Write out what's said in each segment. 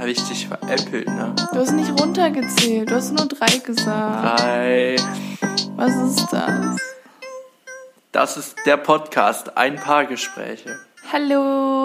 Habe ich dich veräppelt, ne? Du hast nicht runtergezählt, du hast nur 3 gesagt. 3. Was ist das? Das ist der Podcast, ein paar Gespräche. Hallo.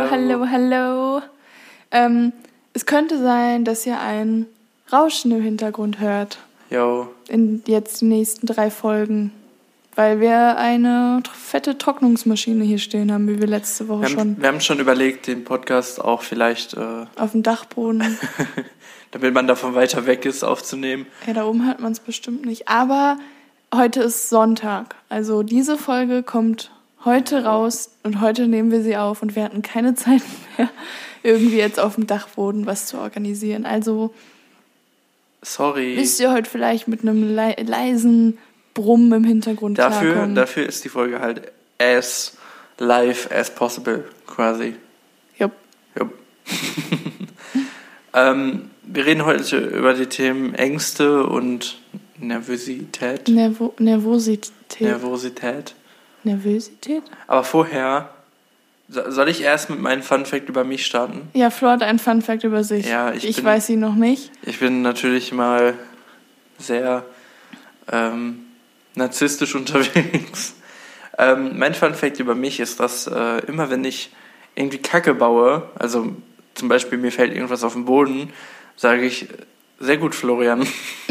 Es könnte sein, dass ihr ein Rauschen im Hintergrund hört. Jo. In jetzt die nächsten 3 Folgen. Weil wir eine fette Trocknungsmaschine hier stehen haben, wie wir letzte Woche schon. Wir haben schon überlegt, den Podcast auch vielleicht auf dem Dachboden. damit man davon weiter weg ist, aufzunehmen. Ja, da oben hört man es bestimmt nicht. Aber heute ist Sonntag. Also diese Folge kommt heute raus und heute nehmen wir sie auf. Und wir hatten keine Zeit mehr, irgendwie jetzt auf dem Dachboden was zu organisieren. Also sorry. Müsst ihr heute vielleicht mit einem leisen Brummen im Hintergrund klarkommen. Dafür ist die Folge halt as live as possible, quasi. Jupp. Wir reden heute über die Themen Ängste und Nervosität. Nervosität? Aber vorher, soll ich erst mit meinem Funfact über mich starten? Ja, Flo hat einen Funfact über sich. Ja, ich weiß ihn noch nicht. Ich bin natürlich mal sehr narzisstisch unterwegs. Mein Funfact über mich ist, dass immer wenn ich irgendwie Kacke baue, also zum Beispiel mir fällt irgendwas auf den Boden, sage ich, sehr gut, Florian.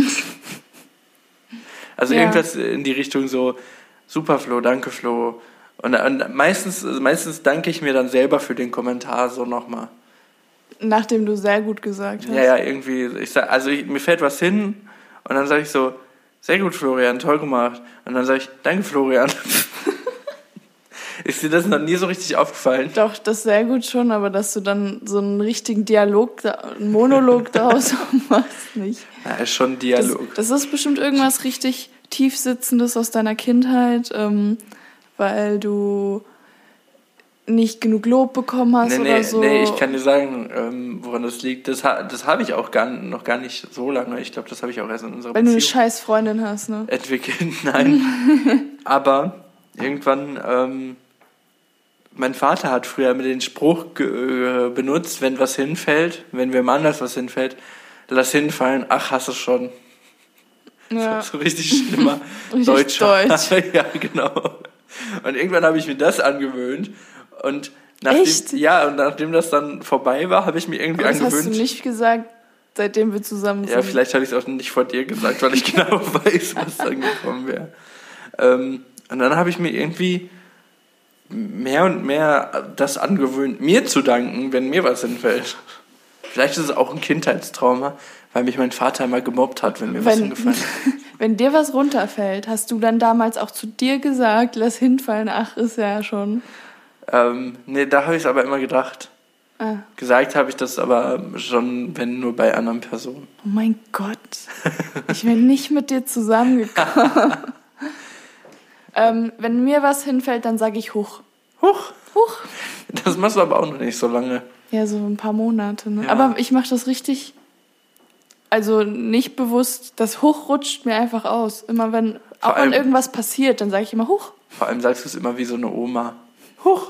Also irgendwas in die Richtung so, super Flo, danke Flo. Und meistens danke ich mir dann selber für den Kommentar so nochmal. Nachdem du sehr gut gesagt hast. Ja, irgendwie. Mir fällt was hin und dann sage ich so, sehr gut, Florian, toll gemacht. Und dann sage ich, danke, Florian. Ist dir das noch nie so richtig aufgefallen? Doch, das sehr gut schon, aber dass du dann so einen richtigen einen Monolog daraus machst, nicht. Ja, ist schon ein Dialog. Das ist bestimmt irgendwas richtig Tiefsitzendes aus deiner Kindheit, weil du nicht genug Lob bekommen hast oder so. Nee, ich kann dir sagen, woran das liegt. Das habe ich auch noch gar nicht so lange. Ich glaube, das habe ich auch erst in unserer Beziehung. Wenn du eine scheiß Freundin hast, ne? Entwickelt, nein. Aber irgendwann, mein Vater hat früher mit den Spruch benutzt, wenn was hinfällt, wenn wem anders was hinfällt, lass hinfallen, ach, hast du schon. Ja. Das ist so richtig schlimmer Deutsch. Ja, genau. Und irgendwann habe ich mir das angewöhnt. Und nachdem das dann vorbei war, habe ich mir irgendwie angewöhnt. Das hast du nicht gesagt, seitdem wir zusammen sind. Ja, vielleicht habe ich es auch nicht vor dir gesagt, weil ich genau weiß, was dann gekommen wäre. Und dann habe ich mir irgendwie mehr und mehr das angewöhnt, mir zu danken, wenn mir was hinfällt. Vielleicht ist es auch ein Kindheitstrauma, weil mich mein Vater immer gemobbt hat, wenn mir was hingefallen ist. Wenn dir was runterfällt, hast du dann damals auch zu dir gesagt, lass hinfallen, ach, ist ja schon... Nee, da habe ich es aber immer gedacht. Ah. Gesagt habe ich das aber schon, wenn nur bei anderen Personen. Oh mein Gott, ich bin nicht mit dir zusammengekommen. Wenn mir was hinfällt, dann sage ich Huch. Huch? Das machst du aber auch noch nicht so lange. Ja, so ein paar Monate, ne? Ja. Aber ich mache das richtig, also nicht bewusst, das Huch rutscht mir einfach aus. Immer wenn irgendwas passiert, dann sage ich immer Huch. Vor allem sagst du es immer wie so eine Oma. Huch.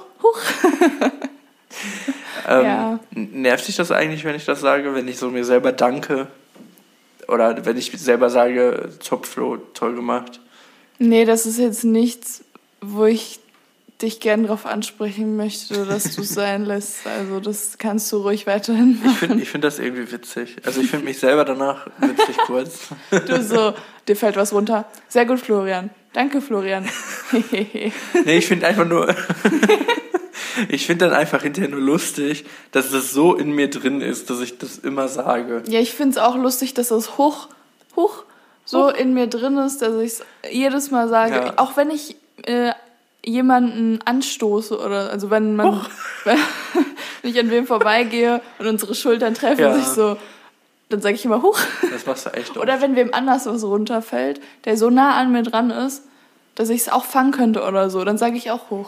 Ja. Nervt dich das eigentlich, wenn ich das sage, wenn ich so mir selber danke? Oder wenn ich selber sage, top Flo, toll gemacht? Nee, das ist jetzt nichts, wo ich dich gern drauf ansprechen möchte, dass du es sein lässt. Also das kannst du ruhig weiterhin machen. Ich find das irgendwie witzig. Also ich finde mich selber danach witzig kurz. Du so, dir fällt was runter. Sehr gut, Florian. Danke, Florian. Nee, ich finde einfach nur... Ich finde dann einfach hinterher nur lustig, dass das so in mir drin ist, dass ich das immer sage. Ja, ich finde es auch lustig, dass das Huch so in mir drin ist, dass ich es jedes Mal sage. Ja. Auch wenn ich jemanden anstoße oder, also wenn ich an wem vorbeigehe und unsere Schultern treffen sich so, dann sage ich immer Huch. Das machst du echt oft. Oder wenn wem anders was runterfällt, der so nah an mir dran ist, dass ich es auch fangen könnte oder so, dann sage ich auch Huch.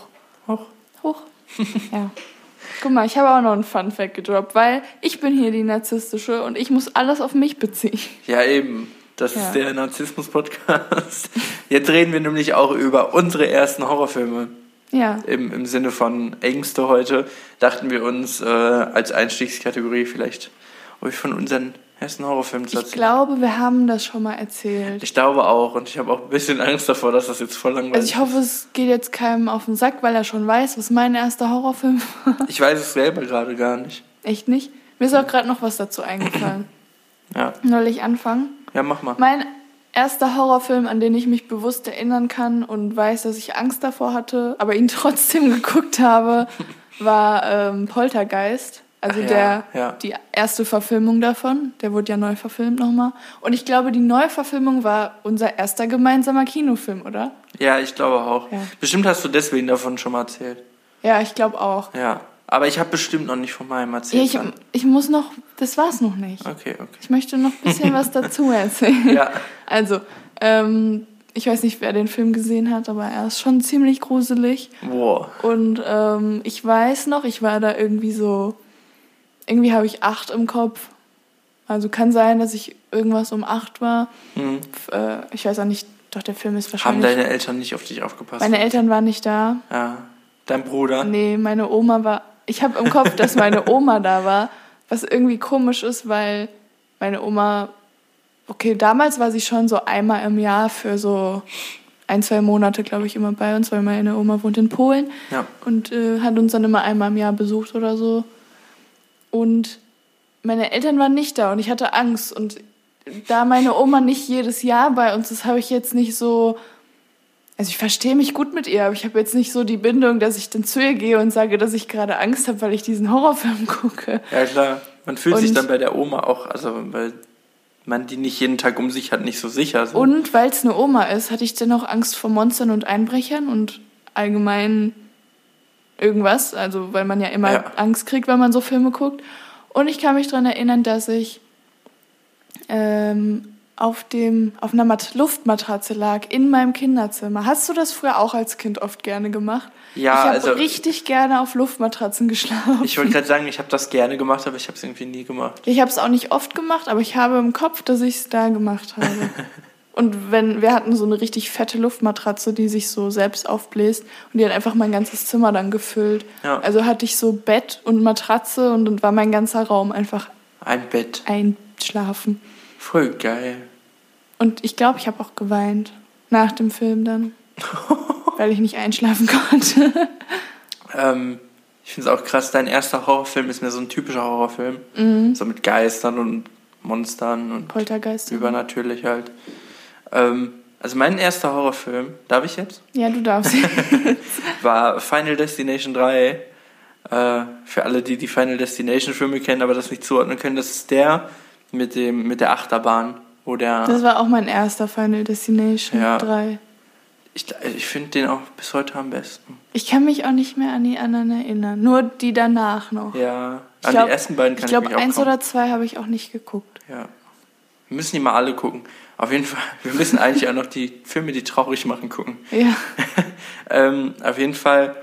Ja. Guck mal, ich habe auch noch einen Funfact gedroppt, weil ich bin hier die Narzisstische und ich muss alles auf mich beziehen. Ja, eben. Das ist der Narzissmus-Podcast. Jetzt reden wir nämlich auch über unsere ersten Horrorfilme. Ja. Im Sinne von Ängste heute dachten wir uns als Einstiegskategorie vielleicht ob ich von unseren ersten Horrorfilmen erzählen. Ich glaube, wir haben das schon mal erzählt. Ich glaube auch. Und ich habe auch ein bisschen Angst davor, dass das jetzt voll langweilig ist. Also ich hoffe, es geht jetzt keinem auf den Sack, weil er schon weiß, was mein erster Horrorfilm war. Ich weiß es selber gerade gar nicht. Echt nicht? Mir ist auch gerade noch was dazu eingefallen. Ja. Soll ich anfangen? Ja, mach mal. Mein erster Horrorfilm, an den ich mich bewusst erinnern kann und weiß, dass ich Angst davor hatte, aber ihn trotzdem geguckt habe, war Poltergeist. Also die erste Verfilmung davon. Der wurde ja neu verfilmt nochmal. Und ich glaube, die Neuverfilmung war unser erster gemeinsamer Kinofilm, oder? Ja, ich glaube auch. Ja. Bestimmt hast du deswegen davon schon mal erzählt. Ja, ich glaube auch. Ja, aber ich habe bestimmt noch nicht von meinem erzählt. Ja, ich muss noch, das war's noch nicht. Okay. Ich möchte noch ein bisschen was dazu erzählen. Ja. Also, ich weiß nicht, wer den Film gesehen hat, aber er ist schon ziemlich gruselig. Wow. Und ich weiß noch, ich war da irgendwie habe ich 8 im Kopf. Also kann sein, dass ich irgendwas um 8 war. Mhm. Ich weiß auch nicht, doch der Film ist wahrscheinlich... Haben deine Eltern nicht auf dich aufgepasst? Meine Eltern waren nicht da. Ja. Dein Bruder? Nee, meine Oma war... Ich habe im Kopf, dass meine Oma da war, was irgendwie komisch ist, weil meine Oma... Okay, damals war sie schon so einmal im Jahr für so 1-2 Monate, glaube ich, immer bei uns, weil meine Oma wohnt in Polen. Ja. Und hat uns dann immer einmal im Jahr besucht oder so. Und meine Eltern waren nicht da und ich hatte Angst. Und da meine Oma nicht jedes Jahr bei uns ist, habe ich jetzt nicht so... Also ich verstehe mich gut mit ihr, aber ich habe jetzt nicht so die Bindung, dass ich dann zu ihr gehe und sage, dass ich gerade Angst habe, weil ich diesen Horrorfilm gucke. Ja klar, man fühlt sich dann bei der Oma auch, also weil man die nicht jeden Tag um sich hat, nicht so sicher. So. Und weil es eine Oma ist, hatte ich dann auch Angst vor Monstern und Einbrechern und allgemein irgendwas, also weil man ja immer Angst kriegt, wenn man so Filme guckt. Und ich kann mich daran erinnern, dass ich auf einer Luftmatratze lag in meinem Kinderzimmer. Hast du das früher auch als Kind oft gerne gemacht? Ja, ich habe richtig gerne auf Luftmatratzen geschlafen. Ich wollte gerade sagen, ich habe das gerne gemacht, aber ich habe es irgendwie nie gemacht. Ich habe es auch nicht oft gemacht, aber ich habe im Kopf, dass ich es da gemacht habe. Und wir hatten so eine richtig fette Luftmatratze, die sich so selbst aufbläst und die hat einfach mein ganzes Zimmer dann gefüllt. Ja. Also hatte ich so Bett und Matratze und dann war mein ganzer Raum einfach ein Bett. Einschlafen. Voll geil. Und ich glaube, ich habe auch geweint nach dem Film dann, weil ich nicht einschlafen konnte. Ich finde es auch krass, dein erster Horrorfilm ist mir so ein typischer Horrorfilm. Mhm. So mit Geistern und Monstern und Poltergeistern. Übernatürlich halt. Also mein erster Horrorfilm, darf ich jetzt? Ja, du darfst. War Final Destination 3. Für alle, die Final Destination Filme kennen, aber das nicht zuordnen können, das ist der mit der Achterbahn, wo der... Das war auch mein erster Final Destination 3. Ich finde den auch bis heute am besten. Ich kann mich auch nicht mehr an die anderen erinnern, nur die danach noch. Ja, die ersten beiden kann ich mich auch Ich glaube, 1 oder 2 habe ich auch nicht geguckt. Ja, wir müssen die mal alle gucken. Auf jeden Fall, wir müssen eigentlich auch noch die Filme, die traurig machen, gucken. Ja. Auf jeden Fall,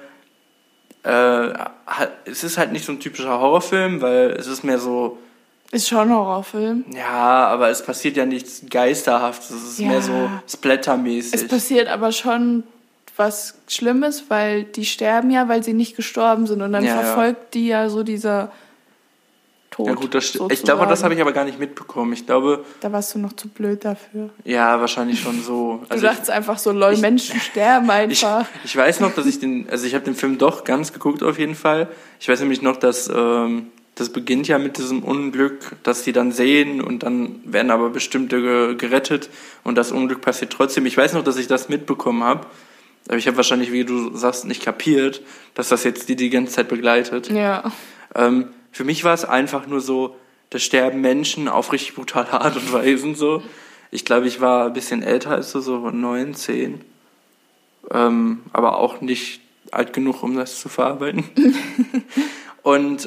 es ist halt nicht so ein typischer Horrorfilm, weil es ist mehr so... Ist schon ein Horrorfilm. Ja, aber es passiert ja nichts Geisterhaftes, es ist mehr so splattermäßig. Es passiert aber schon was Schlimmes, weil die sterben ja, weil sie nicht gestorben sind und dann verfolgt die ja so dieser... Tod, ja gut, ich glaube, das habe ich aber gar nicht mitbekommen. Ich glaube... Da warst du noch zu blöd dafür. Ja, wahrscheinlich schon so. Du dachtest einfach so, lol, Menschen sterben einfach. Ich weiß noch, dass ich habe den Film doch ganz geguckt auf jeden Fall. Ich weiß nämlich noch, dass das beginnt ja mit diesem Unglück, dass die dann sehen und dann werden aber bestimmte gerettet und das Unglück passiert trotzdem. Ich weiß noch, dass ich das mitbekommen habe. Aber ich habe wahrscheinlich, wie du sagst, nicht kapiert, dass das jetzt die ganze Zeit begleitet. Ja. Für mich war es einfach nur so, da sterben Menschen auf richtig brutale Art und Weise. So. Ich glaube, ich war ein bisschen älter als du, so 9, 10. Aber auch nicht alt genug, um das zu verarbeiten. Und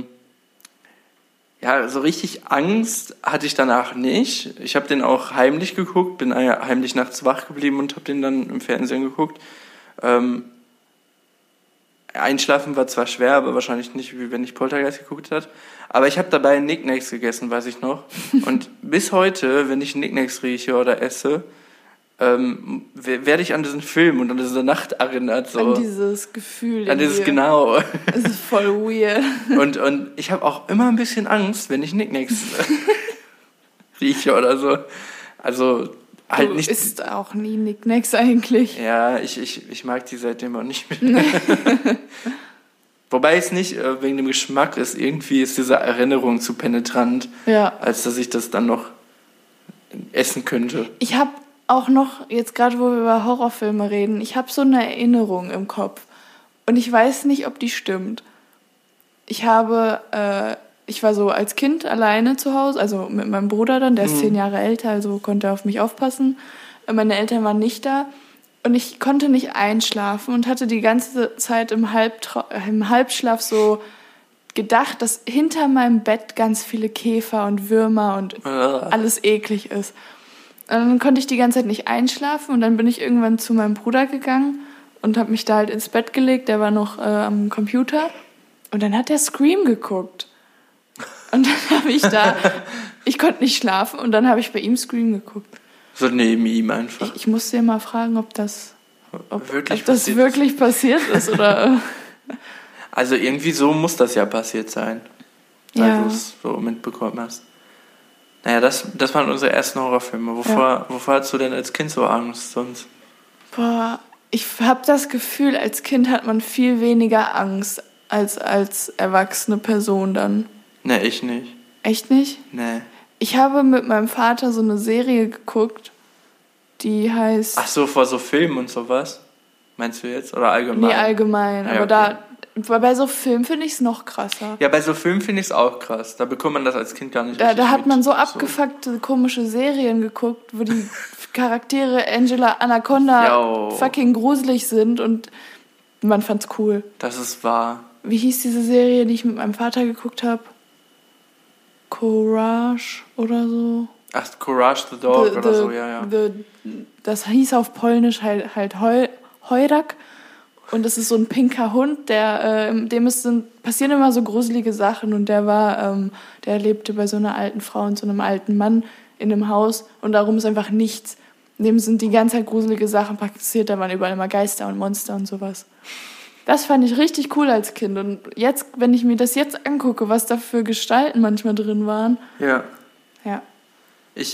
so richtig Angst hatte ich danach nicht. Ich habe den auch heimlich geguckt, bin heimlich nachts wach geblieben und habe den dann im Fernsehen geguckt. Einschlafen war zwar schwer, aber wahrscheinlich nicht, wie wenn ich Poltergeist geguckt habe. Aber ich habe dabei Knickknacks gegessen, weiß ich noch. Und bis heute, wenn ich Knickknacks rieche oder esse, werde ich an diesen Film und an diese Nacht erinnert. So. An dieses Gefühl. An dieses, genau. Das ist voll weird. Und ich habe auch immer ein bisschen Angst, wenn ich Nicknacks rieche oder so. Also halt nicht. Du isst auch nie Nicknacks eigentlich. Ja, ich mag die seitdem auch nicht mehr. Wobei es nicht wegen dem Geschmack ist. Irgendwie ist diese Erinnerung zu penetrant, als dass ich das dann noch essen könnte. Ich habe auch noch, jetzt gerade wo wir über Horrorfilme reden, ich habe so eine Erinnerung im Kopf. Und ich weiß nicht, ob die stimmt. Ich war so als Kind alleine zu Hause, also mit meinem Bruder dann, der ist 10 Jahre älter, also konnte er auf mich aufpassen. Meine Eltern waren nicht da. Und ich konnte nicht einschlafen und hatte die ganze Zeit im Halbschlaf so gedacht, dass hinter meinem Bett ganz viele Käfer und Würmer und alles eklig ist. Und dann konnte ich die ganze Zeit nicht einschlafen und dann bin ich irgendwann zu meinem Bruder gegangen und habe mich da halt ins Bett gelegt, der war noch am Computer und dann hat er Scream geguckt. Und dann habe ich konnte nicht schlafen und dann habe ich bei ihm Scream geguckt. So neben ihm einfach. Ich musste ja mal fragen, ob das wirklich passiert ist oder... Also irgendwie so muss das ja passiert sein, weil du es so mitbekommen hast. Naja, das waren unsere ersten Horrorfilme. Wovor hattest du denn als Kind so Angst sonst? Boah, ich habe das Gefühl, als Kind hat man viel weniger Angst als erwachsene Person dann. Nee, ich nicht. Echt nicht? Nee. Ich habe mit meinem Vater so eine Serie geguckt, die heißt... Ach so, vor so Filmen und sowas? Meinst du jetzt? Oder allgemein? Nee, allgemein. Ja, aber okay. Bei so Filmen finde ich es noch krasser. Ja, bei so Filmen finde ich es auch krass. Da bekommt man das als Kind gar nicht Da hat man so abgefuckte, komische Serien geguckt, wo die Charaktere Angela Anaconda fucking gruselig sind und man fand's cool. Das ist wahr. Wie hieß diese Serie, die ich mit meinem Vater geguckt habe? Courage oder so? Ach, Courage the Dog oder so, ja. Das hieß auf Polnisch halt Heurak. Und das ist so ein pinker Hund, passieren immer so gruselige Sachen. Und der lebte bei so einer alten Frau und so einem alten Mann in einem Haus. Und darum ist einfach nichts. In dem sind die ganze Zeit gruselige Sachen passiert. Da waren überall immer Geister und Monster und sowas. Das fand ich richtig cool als Kind. Und jetzt, wenn ich mir das jetzt angucke, was da für Gestalten manchmal drin waren. Ja. Ja. Ich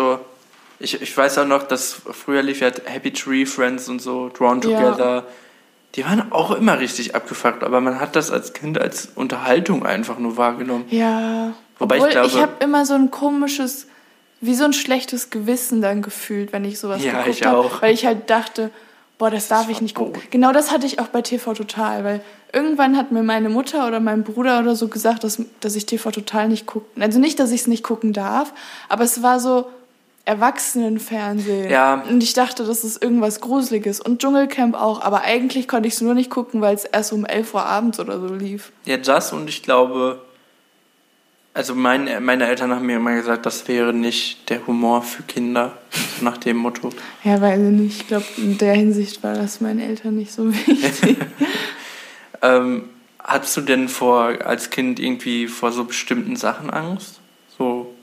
weiß auch noch, dass früher lief ja Happy Tree Friends und so, Drawn Together. Ja. Die waren auch immer richtig abgefuckt, aber man hat das als Kind als Unterhaltung einfach nur wahrgenommen. Ja. Wobei ich habe immer so ein komisches, wie so ein schlechtes Gewissen dann gefühlt, wenn ich sowas geguckt habe. Ja, ich auch. Weil ich halt dachte, das darf ich nicht gucken. Genau das hatte ich auch bei TV Total, weil irgendwann hat mir meine Mutter oder mein Bruder oder so gesagt, dass ich TV Total nicht gucken. Also nicht, dass ich es nicht gucken darf, aber es war so Erwachsenenfernsehen. Ja. Und ich dachte, das ist irgendwas Gruseliges. Und Dschungelcamp auch, aber eigentlich konnte ich es nur nicht gucken, weil es erst um 11 Uhr abends oder so lief. Ja, das und ich glaube, also meine Eltern haben mir immer gesagt, das wäre nicht der Humor für Kinder, nach dem Motto. Ja, weiß ich nicht. Ich glaube, in der Hinsicht war das meinen Eltern nicht so wichtig. Hattest du denn als Kind irgendwie vor so bestimmten Sachen Angst? So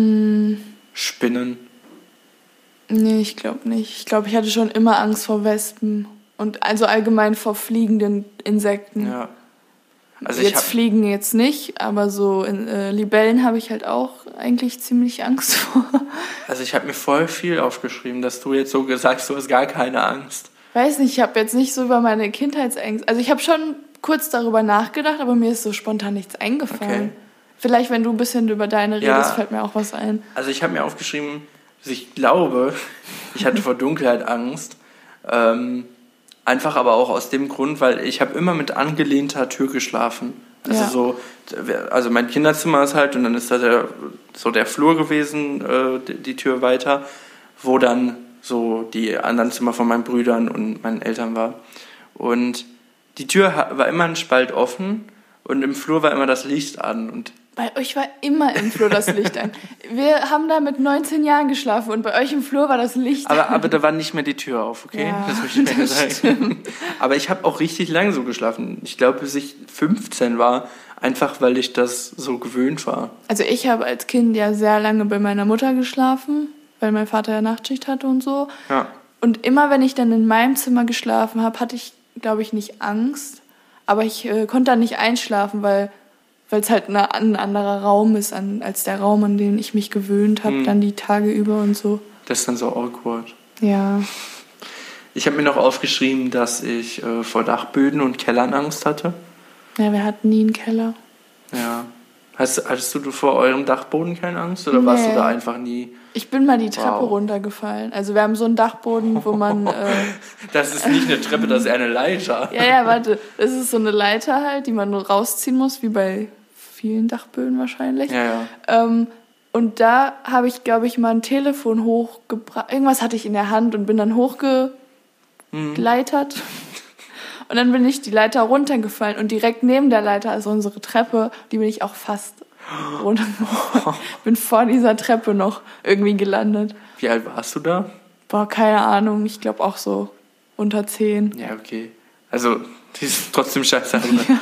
Spinnen? Nee, ich glaube nicht. Ich glaube, ich hatte schon immer Angst vor Wespen und also allgemein vor fliegenden Insekten. Ja. Also Fliegen jetzt nicht, aber so Libellen habe ich halt auch eigentlich ziemlich Angst vor. Also ich habe mir voll viel aufgeschrieben, dass du jetzt so sagst, du hast gar keine Angst. Weiß nicht, ich habe jetzt nicht so über meine Kindheitsängste. Also ich habe schon kurz darüber nachgedacht, aber mir ist so spontan nichts eingefallen. Okay. Vielleicht, wenn du ein bisschen über deine redest, fällt mir auch was ein. Also ich habe mir aufgeschrieben, ich glaube, ich hatte vor Dunkelheit Angst. Einfach aber auch aus dem Grund, weil ich habe immer mit angelehnter Tür geschlafen. Also also mein Kinderzimmer ist halt, und dann ist da der Flur gewesen, die Tür weiter, wo dann so die anderen Zimmer von meinen Brüdern und meinen Eltern war. Und die Tür war immer ein Spalt offen und im Flur war immer das Licht an. Und bei euch war immer im Flur das Licht an. Wir haben da mit 19 Jahren geschlafen und bei euch im Flur war das Licht an. Aber da war nicht mehr die Tür auf, okay? Ja, das möchte ich mir sagen. Aber ich habe auch richtig lange so geschlafen. Ich glaube, bis ich 15 war, einfach weil ich das so gewöhnt war. Also ich habe als Kind ja sehr lange bei meiner Mutter geschlafen, weil mein Vater ja Nachtschicht hatte und so. Ja. Und immer, wenn ich dann in meinem Zimmer geschlafen habe, hatte ich, glaube ich, nicht Angst. Aber ich konnte dann nicht einschlafen, weil es halt ein anderer Raum ist als der Raum, an den ich mich gewöhnt habe, dann die Tage über und so. Das ist dann so awkward. Ja. Ich habe mir noch aufgeschrieben, dass ich vor Dachböden und Kellern Angst hatte. Ja, wir hatten nie einen Keller. Ja. Hattest du vor eurem Dachboden keine Angst oder warst du da einfach nie? Ich bin mal die Treppe runtergefallen. Also wir haben so einen Dachboden, wo man... das ist nicht eine Treppe, das ist eher eine Leiter. Ja, warte. Das ist so eine Leiter halt, die man nur rausziehen muss, wie bei vielen Dachböden wahrscheinlich. Ja. Und da habe ich, glaube ich, mal ein Telefon hochgebracht. Irgendwas hatte ich in der Hand und bin dann hochgeleitert. Und dann bin ich die Leiter runtergefallen und direkt neben der Leiter ist unsere Treppe. Die bin ich auch fast runtergefallen. Bin vor dieser Treppe noch irgendwie gelandet. Wie alt warst du da? Boah, keine Ahnung. Ich glaube auch so unter 10. Ja, okay. Also, die ist trotzdem scheiße.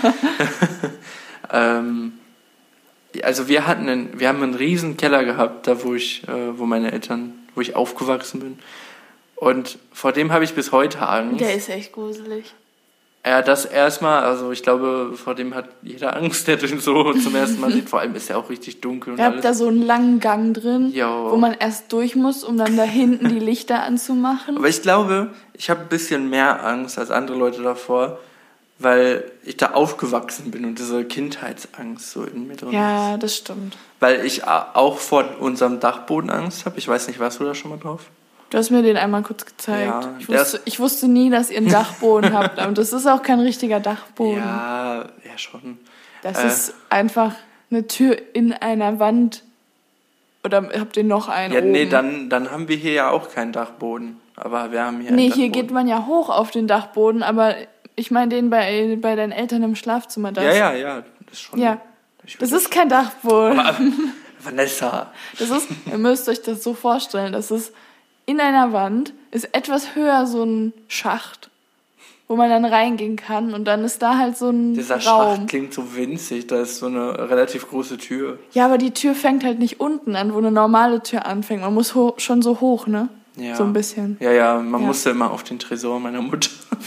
Also wir haben einen riesen Keller gehabt, da wo ich aufgewachsen bin. Und vor dem habe ich bis heute Angst. Der ist echt gruselig. Ja, das erstmal, also ich glaube, vor dem hat jeder Angst, der den so zum ersten Mal sieht. Vor allem ist er auch richtig dunkel. Ihr habt da so einen langen Gang drin, wo man erst durch muss, um dann da hinten die Lichter anzumachen. Aber ich glaube, ich habe ein bisschen mehr Angst als andere Leute davor, weil ich da aufgewachsen bin und diese Kindheitsangst so in mir drin ist. Ja, das stimmt. Weil ich auch vor unserem Dachboden Angst habe. Ich weiß nicht, warst du da schon mal drauf? Du hast mir den einmal kurz gezeigt. Ja, ich wusste nie, dass ihr einen Dachboden habt. Und das ist auch kein richtiger Dachboden. Ja schon. Das ist einfach eine Tür in einer Wand. Oder habt ihr noch einen oben? Nee, dann haben wir hier ja auch keinen Dachboden. Aber wir haben hier einen Dachboden. Hier geht man ja hoch auf den Dachboden, aber ich meine den bei deinen Eltern im Schlafzimmer. Ja, das ist schon... Ja, das ist kein Dachboden. Aber, Vanessa. Ihr müsst euch das so vorstellen, das ist in einer Wand, ist etwas höher so ein Schacht, wo man dann reingehen kann und dann ist da halt so ein Dieser Raum. Schacht klingt so winzig, da ist so eine relativ große Tür. Ja, aber die Tür fängt halt nicht unten an, wo eine normale Tür anfängt. Man muss schon so hoch, ne? Ja. So ein bisschen. Ja, man musste immer auf den Tresor meiner Mutter.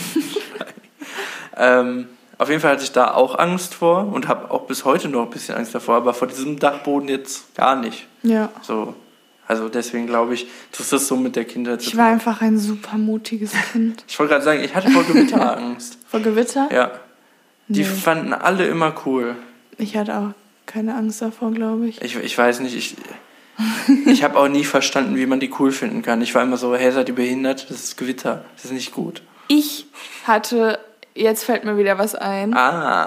Auf jeden Fall hatte ich da auch Angst vor und habe auch bis heute noch ein bisschen Angst davor, aber vor diesem Dachboden jetzt gar nicht. Ja. So. Also deswegen glaube ich, dass das so mit der Kindheit... Ich war einfach ein super mutiges Kind. Ich wollte gerade sagen, ich hatte vor Gewitter Angst. Vor Gewitter? Ja. Die fanden alle immer cool. Ich hatte auch keine Angst davor, glaube ich. Ich weiß nicht, ich habe auch nie verstanden, wie man die cool finden kann. Ich war immer so, hey, seid ihr behindert? Das ist Gewitter, das ist nicht gut. Jetzt fällt mir wieder was ein.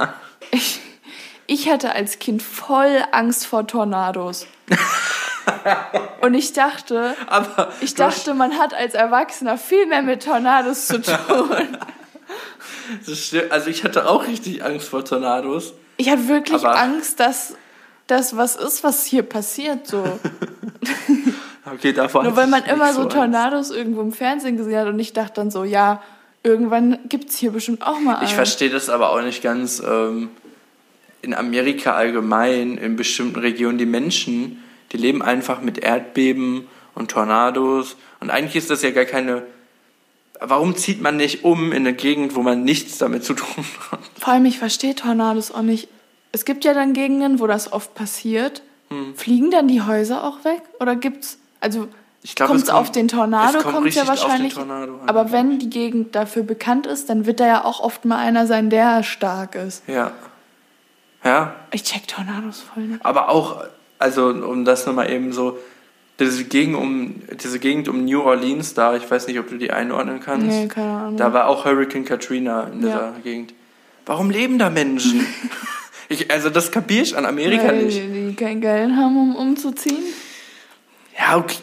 Ich hatte als Kind voll Angst vor Tornados. Und ich dachte, man hat als Erwachsener viel mehr mit Tornados zu tun. Das stimmt. Also ich hatte auch richtig Angst vor Tornados. Ich hatte wirklich Angst, dass das was ist, was hier passiert. So. Okay, davor nur weil man immer so Tornados irgendwo im Fernsehen gesehen hat und ich dachte dann so, ja, irgendwann gibt's hier bestimmt auch mal einen. Ich verstehe das aber auch nicht ganz. In Amerika allgemein, in bestimmten Regionen, die Menschen... Die leben einfach mit Erdbeben und Tornados. Und eigentlich ist das ja gar keine... Warum zieht man nicht in eine Gegend, wo man nichts damit zu tun hat? Vor allem, ich verstehe Tornados auch nicht. Es gibt ja dann Gegenden, wo das oft passiert. Fliegen dann die Häuser auch weg? Oder gibt's... Also kommt es auf den Tornado? Kommt ja wahrscheinlich. Aber wenn die Gegend dafür bekannt ist, dann wird da ja auch oft mal einer sein, der stark ist. Ja. Ich check Tornados voll nicht. Aber auch... Also, um das nochmal eben so, diese Gegend um New Orleans da, ich weiß nicht, ob du die einordnen kannst. Nee, keine Ahnung. Da war auch Hurricane Katrina in dieser Gegend. Warum leben da Menschen? Das kapiere ich an Amerika nicht. Die kein Geld haben, um umzuziehen? Ja, okay.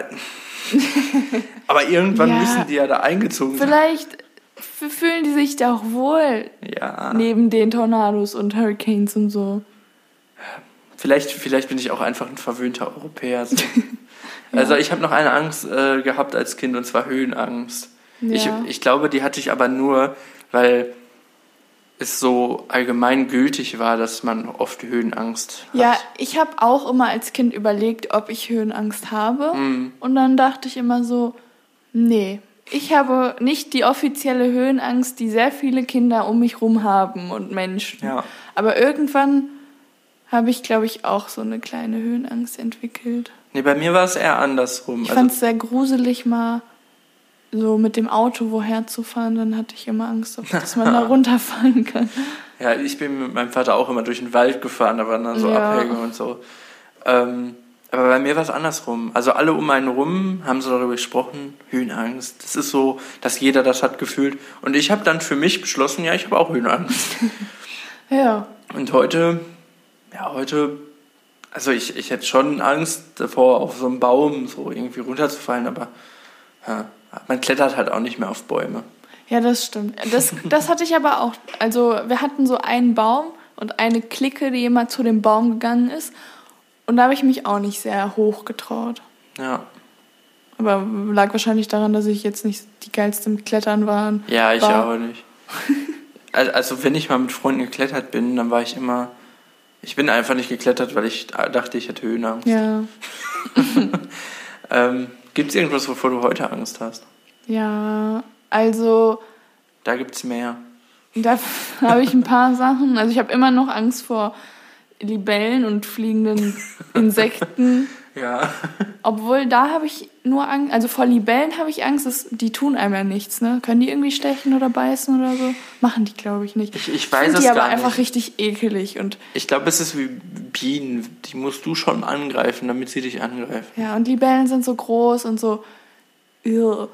Aber irgendwann müssen die ja da eingezogen sein. Vielleicht fühlen die sich da auch wohl. Ja. Neben den Tornados und Hurricanes und so. Vielleicht bin ich auch einfach ein verwöhnter Europäer. So. Also ich habe noch eine Angst gehabt als Kind, und zwar Höhenangst. Ja. Ich glaube, die hatte ich aber nur, weil es so allgemein gültig war, dass man oft Höhenangst hat. Ja, ich habe auch immer als Kind überlegt, ob ich Höhenangst habe. Und dann dachte ich immer so, nee, ich habe nicht die offizielle Höhenangst, die sehr viele Kinder um mich rum haben und Menschen. Ja. Aber irgendwann habe ich, glaube ich, auch so eine kleine Höhenangst entwickelt. Nee, bei mir war es eher andersrum. Ich fand es sehr gruselig, mal so mit dem Auto woher zu fahren. Dann hatte ich immer Angst, dass man da runterfallen kann. Ja, ich bin mit meinem Vater auch immer durch den Wald gefahren, da waren dann so Abhänge und so. Aber bei mir war es andersrum. Also alle um einen rum haben so darüber gesprochen, Höhenangst. Das ist so, dass jeder das hat gefühlt. Und ich habe dann für mich beschlossen, ja, ich habe auch Höhenangst. Ja. Und heute, also ich hätte schon Angst davor, auf so einen Baum so irgendwie runterzufallen, aber ja, man klettert halt auch nicht mehr auf Bäume. Ja, das stimmt. Das hatte ich aber auch. Also wir hatten so einen Baum und eine Clique, die immer zu dem Baum gegangen ist. Und da habe ich mich auch nicht sehr hoch getraut. Ja. Aber lag wahrscheinlich daran, dass ich jetzt nicht die geilste im Klettern war. Ja, ich auch nicht. Also wenn ich mal mit Freunden geklettert bin, dann war ich immer... Ich bin einfach nicht geklettert, weil ich dachte, ich hätte Höhenangst. Ja. Gibt es irgendwas, wovor du heute Angst hast? Ja, also... Da gibt's mehr. Da habe ich ein paar Sachen. Also ich habe immer noch Angst vor Libellen und fliegenden Insekten. Ja. Obwohl, da habe ich nur Angst, also vor Libellen habe ich Angst, die tun einem ja nichts, ne? Können die irgendwie stechen oder beißen oder so? Machen die, glaube ich, nicht. Ich weiß es die aber gar einfach nicht. Richtig ekelig. Und ich glaube, es ist wie Bienen. Die musst du schon angreifen, damit sie dich angreifen. ja, und Libellen sind so groß und so... Jo.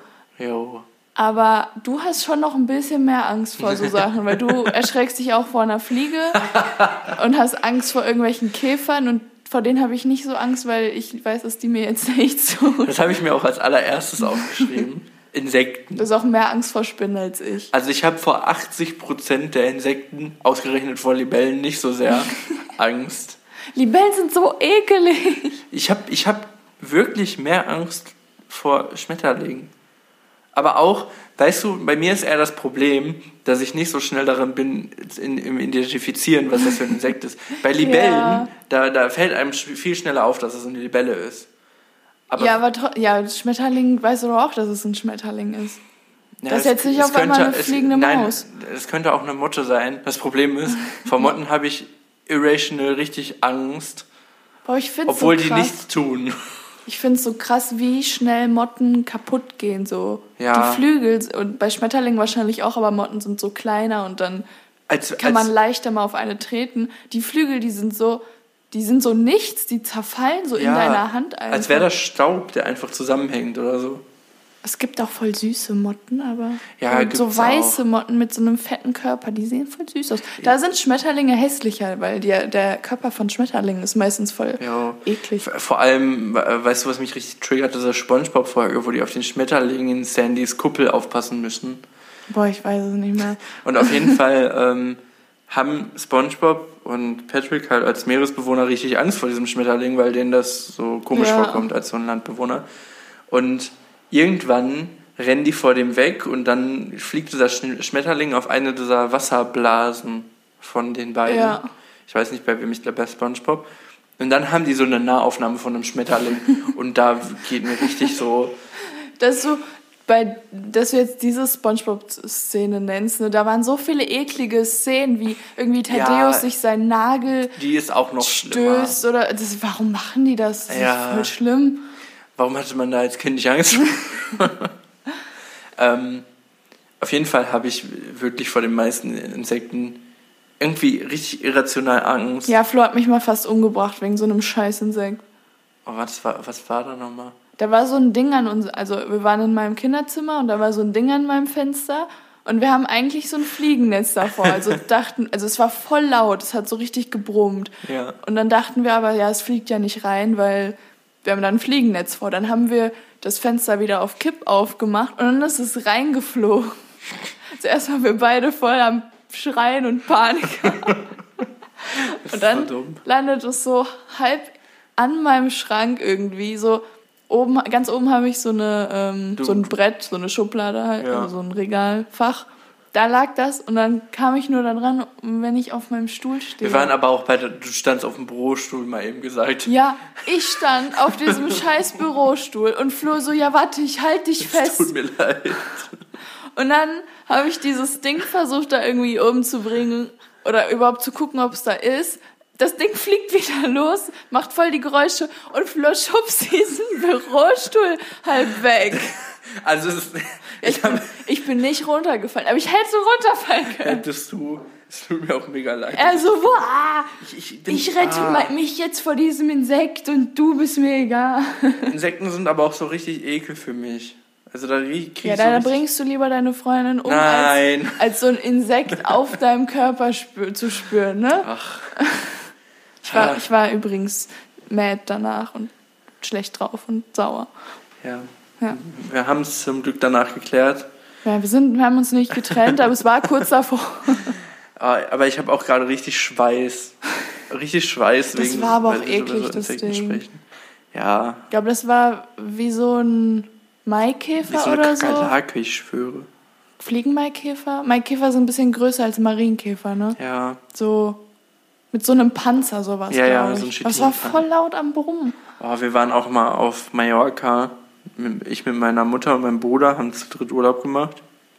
Aber du hast schon noch ein bisschen mehr Angst vor so Sachen, weil du erschreckst dich auch vor einer Fliege und hast Angst vor irgendwelchen Käfern und vor denen habe ich nicht so Angst, weil ich weiß, dass die mir jetzt nichts tun. Das habe ich mir auch als allererstes aufgeschrieben. Insekten. Du hast auch mehr Angst vor Spinnen als ich. Also ich habe vor 80% der Insekten, ausgerechnet vor Libellen, nicht so sehr Angst. Libellen sind so ekelig. Ich hab wirklich mehr Angst vor Schmetterlingen. Aber auch, weißt du, bei mir ist eher das Problem, dass ich nicht so schnell darin bin, im Identifizieren, was das für ein Insekt ist. Bei Libellen, da fällt einem viel schneller auf, dass es eine Libelle ist. Aber Schmetterling, weißt du doch auch, dass es ein Schmetterling ist. Ja, das ist jetzt nicht auf einmal eine fliegende Maus. Nein, es könnte auch eine Motte sein. Das Problem ist, vor Motten habe ich irrational richtig Angst. Boah, ich find's obwohl so die nichts tun. Ich finde es so krass, wie schnell Motten kaputt gehen. So. Ja. Die Flügel, und bei Schmetterlingen wahrscheinlich auch, aber Motten sind so kleiner und dann kann man leichter mal auf eine treten. Die Flügel, die sind so nichts, die zerfallen so in deiner Hand einfach. Als wäre das Staub, der einfach zusammenhängt oder so. Es gibt auch voll süße Motten, aber so weiße Motten mit so einem fetten Körper, die sehen voll süß aus. Da sind Schmetterlinge hässlicher, weil der Körper von Schmetterlingen ist meistens voll eklig. Vor allem, weißt du, was mich richtig triggert, diese SpongeBob-Folge, wo die auf den Schmetterlingen in Sandys Kuppel aufpassen müssen. Boah, ich weiß es nicht mehr. Und auf jeden Fall haben SpongeBob und Patrick halt als Meeresbewohner richtig Angst vor diesem Schmetterling, weil denen das so komisch vorkommt als so ein Landbewohner. Und irgendwann rennen die vor dem weg und dann fliegt dieser Schmetterling auf eine dieser Wasserblasen von den beiden. Ja. Ich weiß nicht, bei wem, ich glaube bei SpongeBob. Und dann haben die so eine Nahaufnahme von einem Schmetterling und da geht mir richtig so... dass du jetzt diese SpongeBob-Szene nennst, ne? Da waren so viele eklige Szenen, wie irgendwie Thaddeus sich seinen Nagel die ist auch noch stößt. Oder warum machen die das? Das ist voll schlimm. Warum hatte man da als Kind nicht Angst? Auf jeden Fall habe ich wirklich vor den meisten Insekten irgendwie richtig irrational Angst. Ja, Flo hat mich mal fast umgebracht wegen so einem Scheißinsekt. Oh, was war da nochmal? Da war so ein Ding also wir waren in meinem Kinderzimmer und da war so ein Ding an meinem Fenster und wir haben eigentlich so ein Fliegennetz davor. Also es war voll laut, es hat so richtig gebrummt. Ja. Und dann dachten wir aber, es fliegt ja nicht rein, weil wir haben da ein Fliegennetz vor. Dann haben wir das Fenster wieder auf Kipp aufgemacht und dann ist es reingeflogen. Zuerst waren wir beide voll am Schreien und Panik. Und dann landet es so halb an meinem Schrank irgendwie. So ganz oben habe ich so ein Brett, so eine Schublade halt, also so ein Regalfach. da lag das und dann kam ich nur da dran, wenn ich auf meinem Stuhl stehe. Wir waren aber auch du standst auf dem Bürostuhl, mal eben gesagt. Ja, ich stand auf diesem scheiß Bürostuhl und Flo so, ja warte, ich halte dich fest. Tut mir leid. Und dann habe ich dieses Ding versucht, da irgendwie umzubringen oder überhaupt zu gucken, ob es da ist. Das Ding fliegt wieder los, macht voll die Geräusche und Flo schubst diesen Bürostuhl halb weg. Also ich bin nicht runtergefallen, aber ich hätte runterfallen können. Hättest du. Es tut mir auch mega leid. Also, ich rette mich jetzt vor diesem Insekt und du bist mir egal. Insekten sind aber auch so richtig ekel für mich. Also da kriegst du da bringst du lieber deine Freundin um, als so ein Insekt auf deinem Körper zu spüren, ne? Ach. Ich war übrigens mad danach und schlecht drauf und sauer. Ja. Wir haben es zum Glück danach geklärt. Ja, wir haben uns nicht getrennt, aber es war kurz davor. Aber ich habe auch gerade richtig Schweiß. Richtig Schweiß. Das war aber auch eklig, das Ding. Sprechen. Ja. Ich glaube, das war wie so ein Maikäfer oder so. Kakerlake, ich schwöre. Fliegenmaikäfer? Maikäfer sind ein bisschen größer als Marienkäfer, ne? Ja. So mit so einem Panzer sowas, ja, so ein Das war voll laut am Brummen. Oh, wir waren auch mal auf Mallorca. Ich mit meiner Mutter und meinem Bruder haben zu dritt Urlaub gemacht.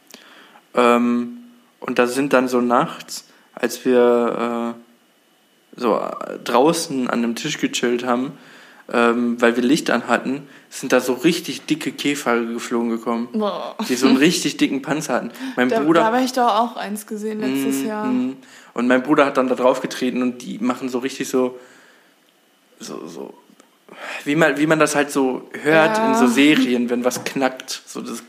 Und da sind dann so nachts, als wir so draußen an einem Tisch gechillt haben, weil wir Licht an hatten, sind da so richtig dicke Käfer geflogen gekommen, die so einen richtig dicken Panzer hatten. Da habe ich doch auch eins gesehen letztes Jahr. Und mein Bruder hat dann da drauf getreten und die machen so richtig so wie man das halt so hört in so Serien, wenn was knackt. So das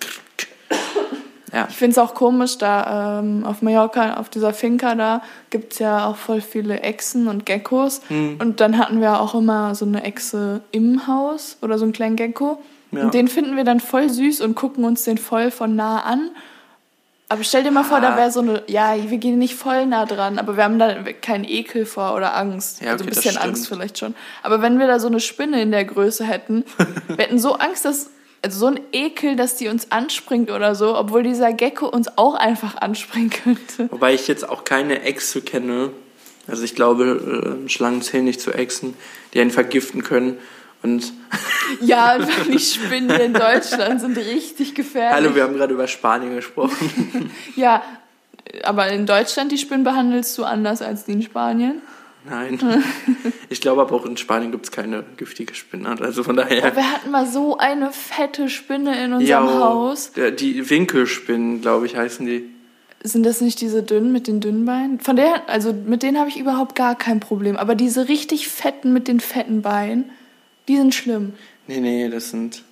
ja. Ich finde es auch komisch, da auf Mallorca, auf dieser Finca da, gibt es ja auch voll viele Echsen und Geckos. Und dann hatten wir auch immer so eine Echse im Haus oder so einen kleinen Gecko. Ja. Und den finden wir dann voll süß und gucken uns den voll von nah an. Aber stell dir mal vor, da wäre so eine, wir gehen nicht voll nah dran, aber wir haben da keinen Ekel vor oder Angst. Ja, okay, also ein bisschen Angst vielleicht schon. Aber wenn wir da so eine Spinne in der Größe hätten, wir hätten so Angst, so ein Ekel, dass die uns anspringt oder so, obwohl dieser Gecko uns auch einfach anspringen könnte. Wobei ich jetzt auch keine Echse kenne. Also ich glaube, Schlangen zählen nicht zu Echsen, die einen vergiften können. Und ja, die Spinnen in Deutschland sind richtig gefährlich. Hallo, wir haben gerade über Spanien gesprochen. Ja, aber in Deutschland die Spinnen behandelst du anders als die in Spanien? Nein. Ich glaube aber auch in Spanien gibt es keine giftige Spinne. Also von daher. Oh, wir hatten mal so eine fette Spinne in unserem Haus. Die Winkelspinnen, glaube ich, heißen die. Sind das nicht diese dünnen mit den dünnen Beinen? Mit denen habe ich überhaupt gar kein Problem. Aber diese richtig fetten mit den fetten Beinen, die sind schlimm. Nee, das sind...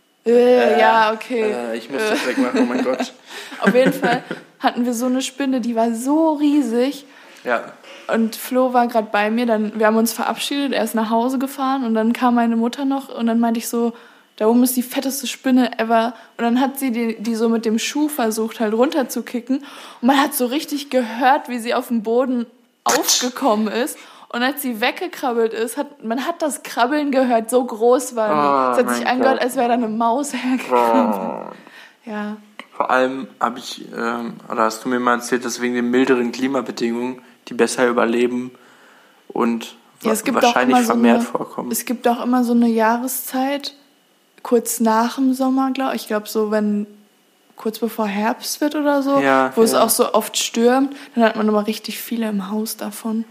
ja, okay. Ich muss das wegmachen, oh mein Gott. Auf jeden Fall hatten wir so eine Spinne, die war so riesig. Ja. Und Flo war gerade bei mir, wir haben uns verabschiedet, er ist nach Hause gefahren und dann kam meine Mutter noch und dann meinte ich so, da oben ist die fetteste Spinne ever. Und dann hat sie die so mit dem Schuh versucht halt runterzukicken und man hat so richtig gehört, wie sie auf dem Boden aufgekommen ist. Und als sie weggekrabbelt ist, man hat das Krabbeln gehört, so groß war die. Es hat sich angehört, als wäre da eine Maus hergekrabbelt. Ja. Vor allem hast du mir mal erzählt, dass wegen den milderen Klimabedingungen die besser überleben und wahrscheinlich vermehrt vorkommen. Es gibt auch immer so eine Jahreszeit, kurz nach dem Sommer, glaube ich. Ich glaube so, wenn kurz bevor Herbst wird oder so, wo es auch so oft stürmt, dann hat man immer richtig viele im Haus davon.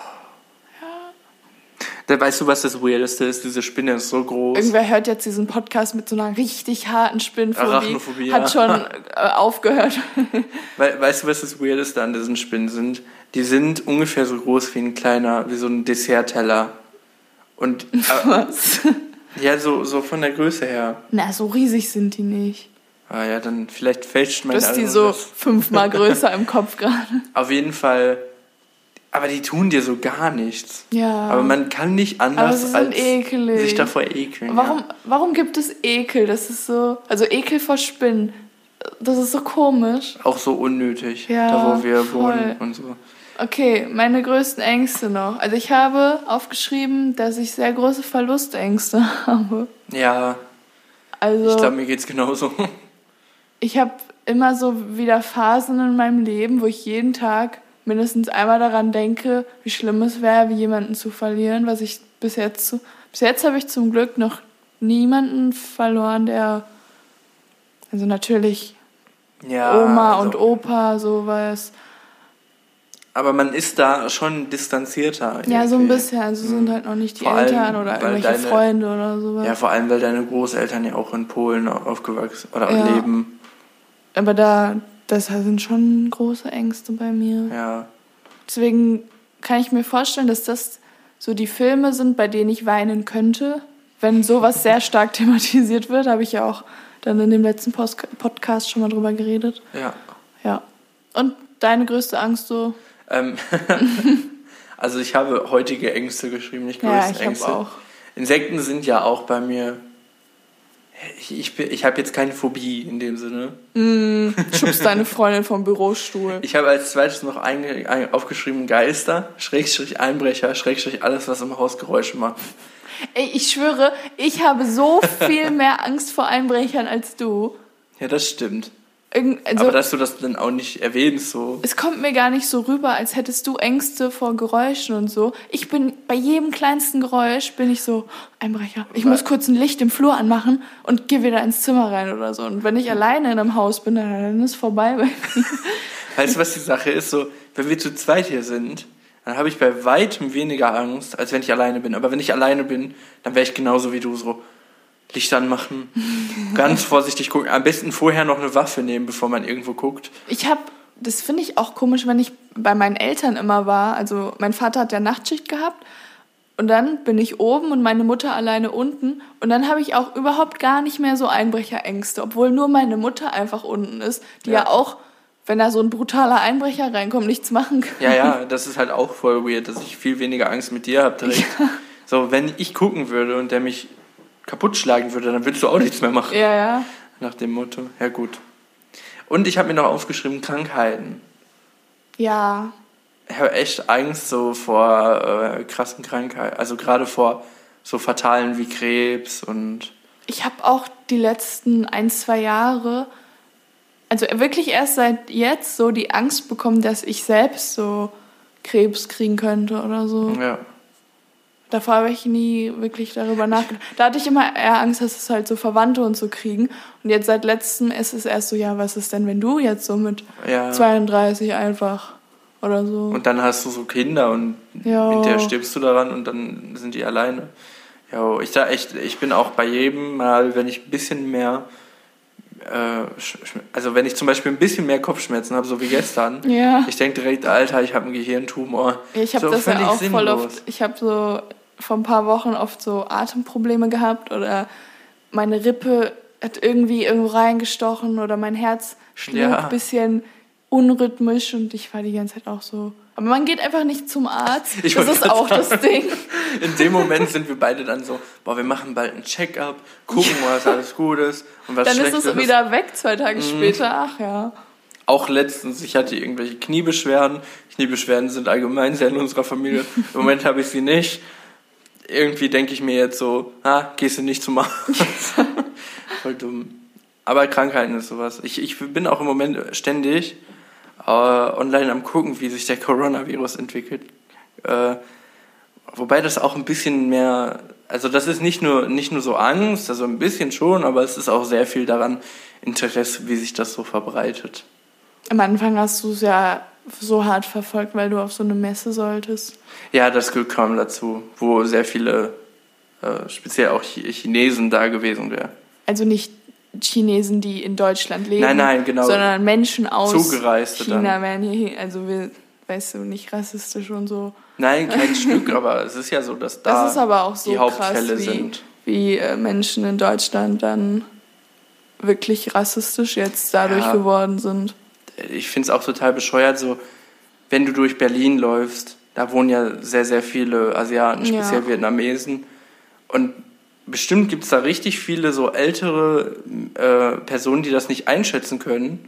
Da weißt du, was das Weirdeste ist? Diese Spinne ist so groß. Irgendwer hört jetzt diesen Podcast mit so einer richtig harten Spinnenphobie. Hat schon aufgehört. Weißt du, was das Weirdeste an diesen Spinnen sind? Die sind ungefähr so groß wie so ein Dessertteller. Und was? Ja, so von der Größe her. Na, so riesig sind die nicht. Ah ja, dann vielleicht fälscht meine Erinnerung. Du hast die so 5-mal größer im Kopf gerade. Auf jeden Fall. Aber die tun dir so gar nichts. Ja. Aber man kann nicht anders als ekelig. Sich davor ekeln. Warum gibt es Ekel? Das ist so, also Ekel vor Spinnen. Das ist so komisch. Auch so unnötig, da wo wir wohnen und so. Okay, meine größten Ängste noch. Also ich habe aufgeschrieben, dass ich sehr große Verlustängste habe. Ja. Also ich glaube, mir geht's genauso. Ich habe immer so wieder Phasen in meinem Leben, wo ich jeden Tag mindestens einmal daran denke, wie schlimm es wäre, wie jemanden zu verlieren, was ich bis jetzt habe ich zum Glück noch niemanden verloren, der, also natürlich Oma und Opa, sowas. Aber man ist da schon distanzierter. Irgendwie. Ja, so ein bisschen. Also sind halt noch nicht die Eltern oder irgendwelche Freunde oder sowas. Ja, vor allem, weil deine Großeltern ja auch in Polen aufgewachsen oder leben. Aber das sind schon große Ängste bei mir. Ja. Deswegen kann ich mir vorstellen, dass das so die Filme sind, bei denen ich weinen könnte. Wenn sowas sehr stark thematisiert wird, habe ich ja auch dann in dem letzten Podcast schon mal drüber geredet. Ja. Ja. Und deine größte Angst so? Also ich habe heutige Ängste geschrieben, nicht größte Ängste. Habe auch. Insekten sind ja auch bei mir. Ich habe jetzt keine Phobie in dem Sinne. Schubst deine Freundin vom Bürostuhl. Ich habe als zweites noch aufgeschrieben Geister, / Einbrecher, / alles, was im Haus Geräusche macht. Ey, ich schwöre, ich habe so viel mehr Angst vor Einbrechern als du. Ja, das stimmt. Aber dass du das dann auch nicht erwähnst, so. Es kommt mir gar nicht so rüber, als hättest du Ängste vor Geräuschen und so. Ich bin, bei jedem kleinsten Geräusch bin ich so, Einbrecher. Ich muss kurz ein Licht im Flur anmachen und gehe wieder ins Zimmer rein oder so. Und wenn ich alleine in einem Haus bin, dann ist es vorbei bei mir. Weißt du, was die Sache ist? So, wenn wir zu zweit hier sind, dann habe ich bei weitem weniger Angst, als wenn ich alleine bin. Aber wenn ich alleine bin, dann wäre ich genauso wie du, so Licht anmachen, ganz vorsichtig gucken. Am besten vorher noch eine Waffe nehmen, bevor man irgendwo guckt. Das finde ich auch komisch, wenn ich bei meinen Eltern immer war. Also mein Vater hat ja Nachtschicht gehabt und dann bin ich oben und meine Mutter alleine unten. Und dann habe ich auch überhaupt gar nicht mehr so Einbrecherängste, obwohl nur meine Mutter einfach unten ist, die ja auch, wenn da so ein brutaler Einbrecher reinkommt, nichts machen kann. Ja, das ist halt auch voll weird, dass ich viel weniger Angst mit dir habe direkt. Ja. So, wenn ich gucken würde und der mich kaputt schlagen würde, dann würdest du auch nichts mehr machen. Ja. Nach dem Motto. Ja, gut. Und ich habe mir noch aufgeschrieben, Krankheiten. Ja. Ich habe echt Angst so vor krassen Krankheiten. Also gerade vor so fatalen wie Krebs und... Ich habe auch die letzten 1-2 Jahre, also wirklich erst seit jetzt so die Angst bekommen, dass ich selbst so Krebs kriegen könnte oder so. Ja. Davor habe ich nie wirklich darüber nachgedacht. Da hatte ich immer eher Angst, dass es halt so Verwandte und so kriegen. Und jetzt seit letztem ist es erst so, ja, was ist denn, wenn du jetzt so mit 32 einfach oder so. Und dann hast du so Kinder und hinterher stirbst du daran und dann sind die alleine. Ja, ich bin auch bei jedem Mal, wenn ich ein bisschen mehr, also wenn ich zum Beispiel ein bisschen mehr Kopfschmerzen habe, so wie gestern, ich denke direkt, Alter, ich habe einen Gehirntumor. Ich habe das ja auch voll oft, ich habe so vor ein paar Wochen oft so Atemprobleme gehabt oder meine Rippe hat irgendwie irgendwo reingestochen oder mein Herz schlug ein bisschen unrhythmisch und ich war die ganze Zeit auch so. Aber man geht einfach nicht zum Arzt. Das ist auch das Ding. In dem Moment sind wir beide dann so, wir machen bald ein Check-up, gucken, was alles gut ist und was schlecht ist. Dann ist es wieder weg, 2 Tage später. Ach ja. Auch letztens, ich hatte irgendwelche Kniebeschwerden. Kniebeschwerden sind allgemein sehr in unserer Familie. Im Moment habe ich sie nicht. Irgendwie denke ich mir jetzt so, gehst du nicht zum Arzt. Voll dumm. Aber Krankheiten ist sowas. Ich bin auch im Moment ständig online am gucken, wie sich der Coronavirus entwickelt. Wobei das auch ein bisschen mehr, also das ist nicht nur so Angst, also ein bisschen schon, aber es ist auch sehr viel daran Interesse, wie sich das so verbreitet. Am Anfang hast du es ja so hart verfolgt, weil du auf so eine Messe solltest. Ja, das Glück kam dazu, wo sehr viele, speziell auch Chinesen da gewesen wären. Also nicht Chinesen, die in Deutschland leben, nein, genau, sondern Menschen aus Zugereiste China werden hier, also weißt du, nicht rassistisch und so. Nein, kein Stück, aber es ist ja so, dass da das ist aber auch so die Hauptfälle krass, sind. Wie Menschen in Deutschland dann wirklich rassistisch jetzt dadurch geworden sind. Ich finde es auch total bescheuert, so, wenn du durch Berlin läufst, da wohnen ja sehr, sehr viele Asiaten, speziell Vietnamesen. Und bestimmt gibt es da richtig viele so ältere Personen, die das nicht einschätzen können,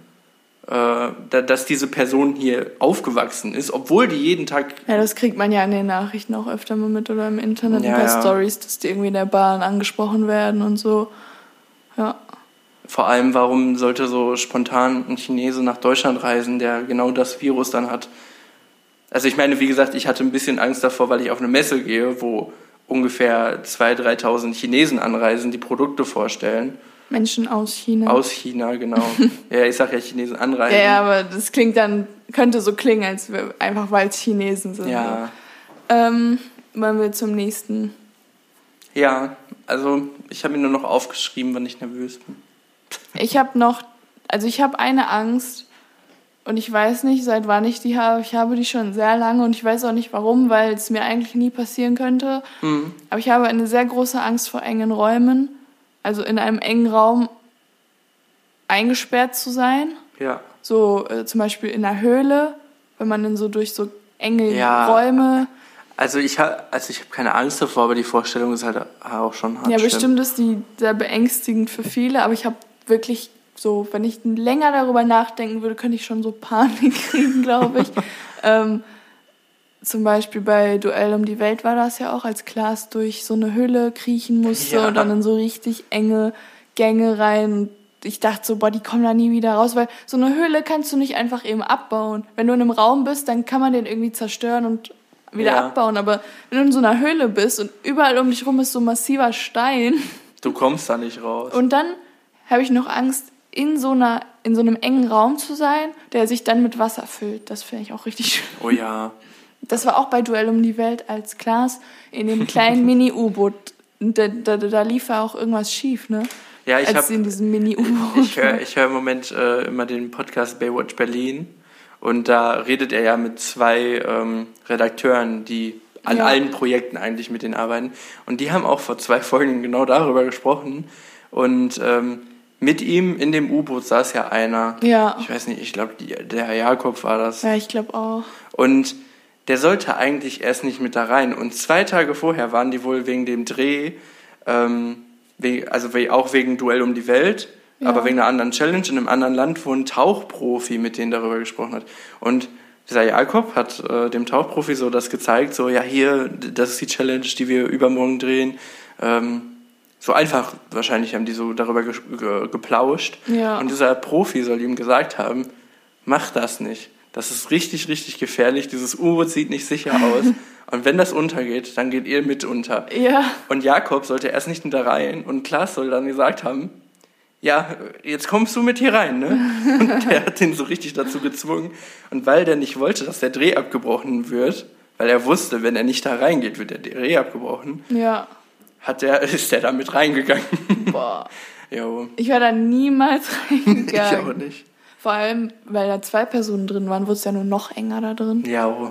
dass diese Person hier aufgewachsen ist, obwohl die jeden Tag... Ja, das kriegt man ja in den Nachrichten auch öfter mal mit oder im Internet bei Stories, dass die irgendwie in der Bahn angesprochen werden und so. Ja. Vor allem, warum sollte so spontan ein Chinese nach Deutschland reisen, der genau das Virus dann hat? Also ich meine, wie gesagt, ich hatte ein bisschen Angst davor, weil ich auf eine Messe gehe, wo ungefähr 2.000, 3.000 Chinesen anreisen, die Produkte vorstellen. Menschen aus China. Aus China, genau. Ja, ich sage ja Chinesen anreisen. Ja, aber das könnte so klingen, als einfach weil es Chinesen sind. Ja. Wollen wir zum nächsten? Ja, also ich habe mir nur noch aufgeschrieben, wann ich nervös bin. Ich habe eine Angst und ich weiß nicht, seit wann ich die habe. Ich habe die schon sehr lange und ich weiß auch nicht warum, weil es mir eigentlich nie passieren könnte. Mhm. Aber ich habe eine sehr große Angst vor engen Räumen, also in einem engen Raum eingesperrt zu sein. Ja. So zum Beispiel in einer Höhle, wenn man dann so durch so enge Räume... Also ich habe keine Angst davor, aber die Vorstellung ist halt auch schon hart. Ja, bestimmt ist die sehr beängstigend für viele, aber ich habe wirklich so, wenn ich länger darüber nachdenken würde, könnte ich schon so Panik kriegen, glaube ich. Zum Beispiel bei Duell um die Welt war das ja auch, als Klaas durch so eine Höhle kriechen musste und dann in so richtig enge Gänge rein. Ich dachte so, die kommen da nie wieder raus, weil so eine Höhle kannst du nicht einfach eben abbauen. Wenn du in einem Raum bist, dann kann man den irgendwie zerstören und wieder abbauen, aber wenn du in so einer Höhle bist und überall um dich rum ist so massiver Stein. Du kommst da nicht raus. Und dann habe ich noch Angst, in so einem engen Raum zu sein, der sich dann mit Wasser füllt. Das finde ich auch richtig schön. Oh ja. Das war auch bei Duell um die Welt als Klaas in dem kleinen Mini-U-Boot. Da lief ja auch irgendwas schief, ne? Ja, in diesem Mini-U-Boot. Ich höre im Moment immer den Podcast Baywatch Berlin. Und da redet er ja mit 2 Redakteuren, die an allen Projekten eigentlich mit denen arbeiten. Und die haben auch vor 2 Folgen genau darüber gesprochen. Und mit ihm in dem U-Boot saß ja einer. Ja. Ich weiß nicht, ich glaube, der Herr Jakob war das. Ja, ich glaube auch. Und der sollte eigentlich erst nicht mit da rein. Und 2 Tage vorher waren die wohl wegen dem Dreh, auch wegen Duell um die Welt, aber wegen einer anderen Challenge in einem anderen Land, wo ein Tauchprofi mit denen darüber gesprochen hat. Und dieser Jakob hat dem Tauchprofi so das gezeigt, so, ja, hier, das ist die Challenge, die wir übermorgen drehen. So einfach, wahrscheinlich haben die so darüber geplauscht. Ja. Und dieser Profi soll ihm gesagt haben, mach das nicht. Das ist richtig, richtig gefährlich. Dieses U-Boot sieht nicht sicher aus. Und wenn das untergeht, dann geht ihr mit unter. Ja. Und Jakob sollte erst nicht da rein. Und Klaas soll dann gesagt haben, ja, jetzt kommst du mit hier rein, ne? Und der hat den so richtig dazu gezwungen. Und weil der nicht wollte, dass der Dreh abgebrochen wird, weil er wusste, wenn er nicht da reingeht, wird der Dreh abgebrochen, ist der da mit reingegangen. Boah. Jo. Ich wäre da niemals reingegangen. Ich auch nicht. Vor allem, weil da 2 Personen drin waren, wurde es ja nur noch enger da drin. Ja.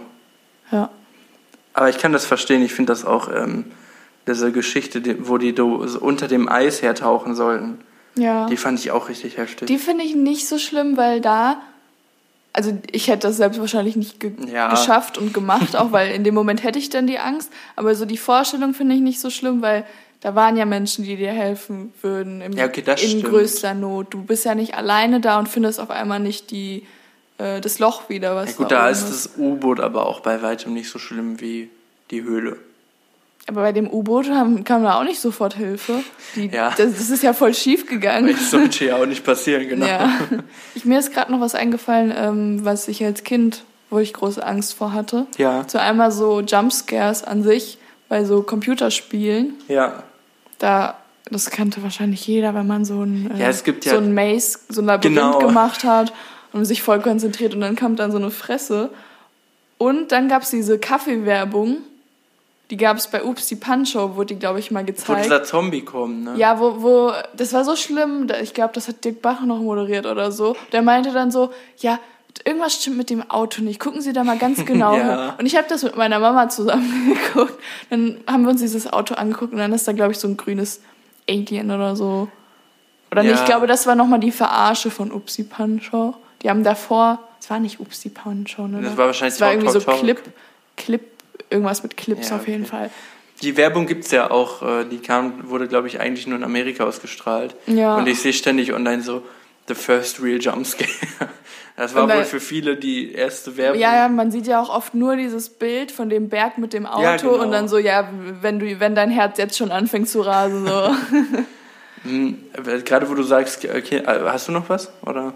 Aber ich kann das verstehen. Ich finde das auch, diese Geschichte, wo die unter dem Eis hertauchen sollten. Ja. Die fand ich auch richtig heftig. Die finde ich nicht so schlimm, weil also ich hätte das selbst wahrscheinlich nicht geschafft und gemacht, auch weil in dem Moment hätte ich dann die Angst. Aber so die Vorstellung finde ich nicht so schlimm, weil da waren ja Menschen, die dir helfen würden in größter Not. Du bist ja nicht alleine da und findest auf einmal nicht das Loch wieder. Was da ist das U-Boot aber auch bei weitem nicht so schlimm wie die Höhle. Aber bei dem U-Boot kam da auch nicht sofort Hilfe. Das ist ja voll schief gegangen. Das sollte ja auch nicht passieren, genau. Ja. Mir ist gerade noch was eingefallen, was ich als Kind, wo ich große Angst vor hatte. Ja. So einmal so Jumpscares an sich bei so Computerspielen. Ja. Das kannte wahrscheinlich jeder, wenn man so ein Maze, so ein Labyrinth gemacht hat und sich voll konzentriert und dann kam dann so eine Fresse. Und dann gab es diese Kaffeewerbung. Die gab es bei Ups, die Punch-Show, wurde die, glaube ich, mal gezeigt. Wo dieser Zombie kommt, ne? Ja, wo das war so schlimm, ich glaube, das hat Dirk Bach noch moderiert oder so. Der meinte dann so, ja, irgendwas stimmt mit dem Auto nicht, gucken Sie da mal ganz genau hin. Und ich habe das mit meiner Mama zusammen geguckt. Dann haben wir uns dieses Auto angeguckt und dann ist da, glaube ich, so ein grünes Alien oder so. Oder nicht, ich glaube, das war nochmal die Verarsche von Ups, die Punch-Show. Die haben davor, es war nicht Ups, die Punch-Show, ne? Das war wahrscheinlich irgendwie so Clip, irgendwas mit Clips auf jeden Fall. Die Werbung gibt's ja auch, wurde, glaube ich, eigentlich nur in Amerika ausgestrahlt. Ja. Und ich sehe ständig online so, the first real jumpscare. Das war wohl für viele die erste Werbung. Ja, man sieht ja auch oft nur dieses Bild von dem Berg mit dem Auto und dann so, wenn dein Herz jetzt schon anfängt zu rasen, so. Gerade wo du sagst, okay, hast du noch was? Oder?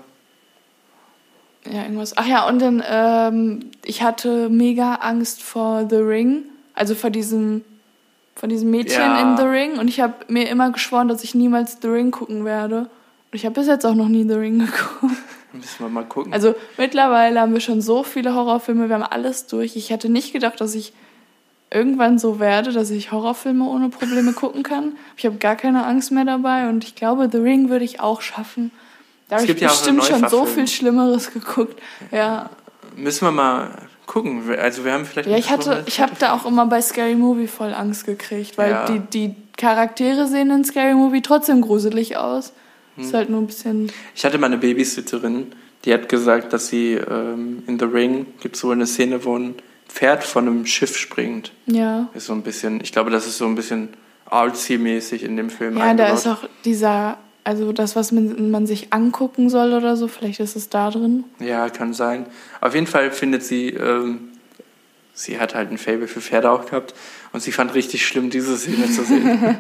Ja, irgendwas. Ach ja, und dann, ich hatte mega Angst vor The Ring, also vor diesem Mädchen in The Ring. Und ich habe mir immer geschworen, dass ich niemals The Ring gucken werde. Und ich habe bis jetzt auch noch nie The Ring geguckt. Müssen wir mal gucken. Also mittlerweile haben wir schon so viele Horrorfilme, wir haben alles durch. Ich hätte nicht gedacht, dass ich irgendwann so werde, dass ich Horrorfilme ohne Probleme gucken kann. Ich habe gar keine Angst mehr dabei und ich glaube, The Ring würde ich auch schaffen. Da habe ich bestimmt schon so viel Schlimmeres geguckt. Ja. Müssen wir mal gucken. Also wir haben vielleicht... Ja, ich habe da auch immer bei Scary Movie voll Angst gekriegt, weil die Charaktere sehen in Scary Movie trotzdem gruselig aus. Ist halt nur ein bisschen... Ich hatte mal eine Babysitterin, die hat gesagt, dass sie in The Ring gibt es so eine Szene, wo ein Pferd von einem Schiff springt. Ja. Ist so ein bisschen, ich glaube, das ist so ein bisschen artsy-mäßig in dem Film eingebaut. Ja, da ist auch dieser, also das, was man sich angucken soll oder so, vielleicht ist es da drin. Ja, kann sein. Auf jeden Fall findet sie, sie hat halt ein Faible für Pferde auch gehabt und sie fand richtig schlimm, diese Szene zu sehen.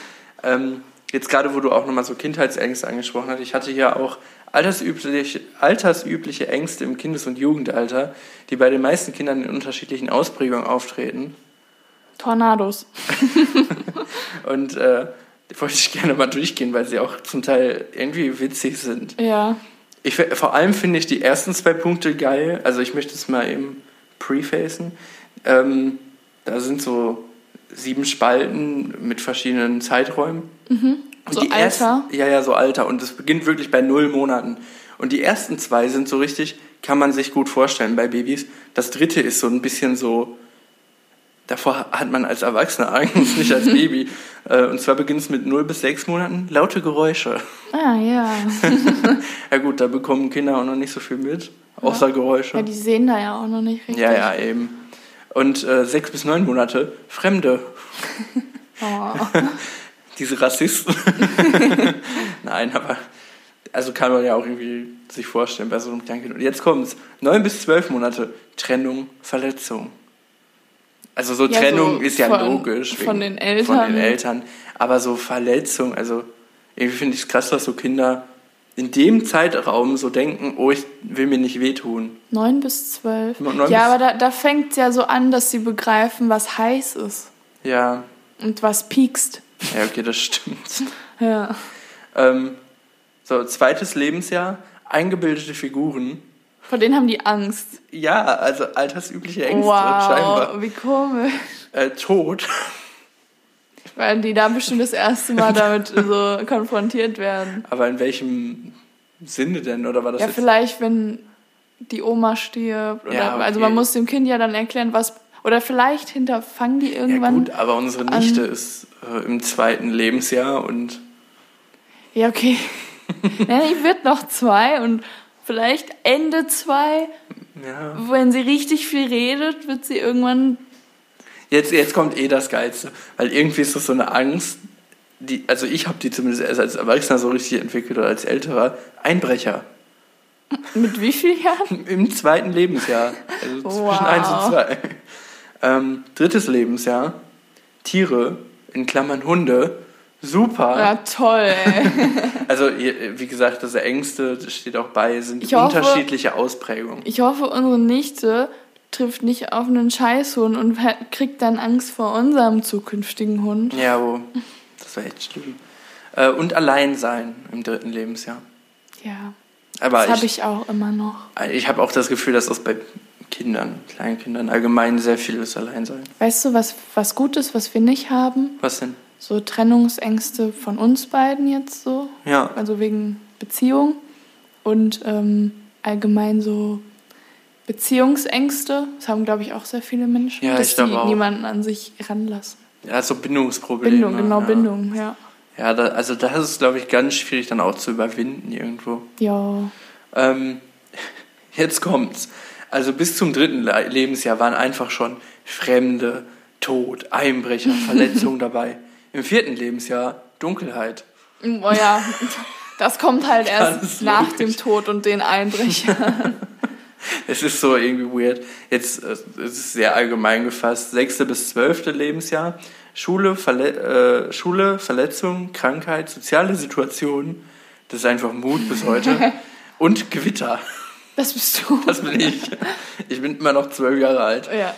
Jetzt gerade, wo du auch nochmal so Kindheitsängste angesprochen hast, ich hatte ja auch altersübliche Ängste im Kindes- und Jugendalter, die bei den meisten Kindern in unterschiedlichen Ausprägungen auftreten. Tornados. Und wollte ich gerne mal durchgehen, weil sie auch zum Teil irgendwie witzig sind. Ja. Vor allem finde ich die ersten 2 Punkte geil. Also ich möchte es mal eben prefacen. Da sind so 7 Spalten mit verschiedenen Zeiträumen. Mhm. Und so die Alter? So Alter. Und es beginnt wirklich bei 0 Monaten. Und die ersten 2 sind so richtig, kann man sich gut vorstellen bei Babys. Das 3. ist so ein bisschen so, davor hat man als Erwachsener Angst, nicht als Baby. Und zwar beginnt es mit 0 bis 6 Monaten, laute Geräusche. Ah, ja. Ja gut, da bekommen Kinder auch noch nicht so viel mit, außer Geräusche. Ja, die sehen da ja auch noch nicht richtig. Ja, eben. Und 6 bis 9 Monate, Fremde. Oh. Diese Rassisten. Nein, aber also kann man ja auch irgendwie sich vorstellen bei so einem Kleinkind. Und jetzt kommt's. 9 bis 12 Monate, Trennung, Verletzung. Also so Trennung so ist ja logisch. Von den Eltern. Von den Eltern. Aber so Verletzung, also irgendwie finde ich es krass, dass so Kinder in dem Zeitraum so denken, oh, ich will mir nicht wehtun. 9 bis 12. Ja, aber da fängt es ja so an, dass sie begreifen, was heiß ist. Ja. Und was piekst. Ja, okay, das stimmt. Ja. So, 2. Lebensjahr, eingebildete Figuren. Vor denen haben die Angst. Ja, also altersübliche Ängste scheinbar. Wow, wie komisch. Tod. Weil die da bestimmt das erste Mal damit so konfrontiert werden. Aber in welchem Sinne denn? Oder war das jetzt vielleicht, wenn die Oma stirbt. Oder, ja, okay. Also man muss dem Kind ja dann erklären, was... Oder vielleicht hinterfangen die irgendwann... Ja gut, aber unsere Nichte ist im 2. Lebensjahr und... Ja, okay. Ja, die wird noch 2 und vielleicht Ende 2, wenn sie richtig viel redet, wird sie irgendwann... Jetzt kommt das Geilste, weil irgendwie ist das so eine Angst, also ich habe die zumindest erst als Erwachsener so richtig entwickelt oder als Älterer, Einbrecher. Mit wie vielen Jahren? Im 2. Lebensjahr, also zwischen 1 und 2. 3. Lebensjahr, Tiere, in Klammern Hunde, super. Ja, toll, ey. Also, wie gesagt, das Ängste, das steht auch bei, sind unterschiedliche Ausprägungen. Ich hoffe, unsere Nichte trifft nicht auf einen Scheißhund und kriegt dann Angst vor unserem zukünftigen Hund. Ja, das wäre echt schlimm. Und Alleinsein im 3. Lebensjahr. Ja, aber das habe ich auch immer noch. Ich habe auch das Gefühl, dass das bei Kindern, Kleinkindern allgemein sehr viel ist, Alleinsein. Weißt du, was gut ist, was wir nicht haben? Was denn? So Trennungsängste von uns beiden jetzt so. Ja. Also wegen Beziehung. Und allgemein so Beziehungsängste. Das haben, glaube ich, auch sehr viele Menschen. Ja, dass die niemanden an sich ranlassen. Ja, so Bindungsprobleme. Bindung, ja. Ja, das ist, glaube ich, ganz schwierig dann auch zu überwinden irgendwo. Ja. Jetzt kommt's. Also bis zum 3. Lebensjahr waren einfach schon Fremde, Tod, Einbrecher, Verletzungen dabei. Im 4. Lebensjahr Dunkelheit. Oh ja, das kommt halt erst nach dem Tod und den Einbrechern. Es ist so irgendwie weird. Jetzt es ist sehr allgemein gefasst. 6. bis 12. Lebensjahr. Schule, Verletzung, Krankheit, soziale Situation. Das ist einfach Mut bis heute. Und Gewitter. Das bist du. Das bin ich. Ich bin immer noch 12 Jahre alt. Ja.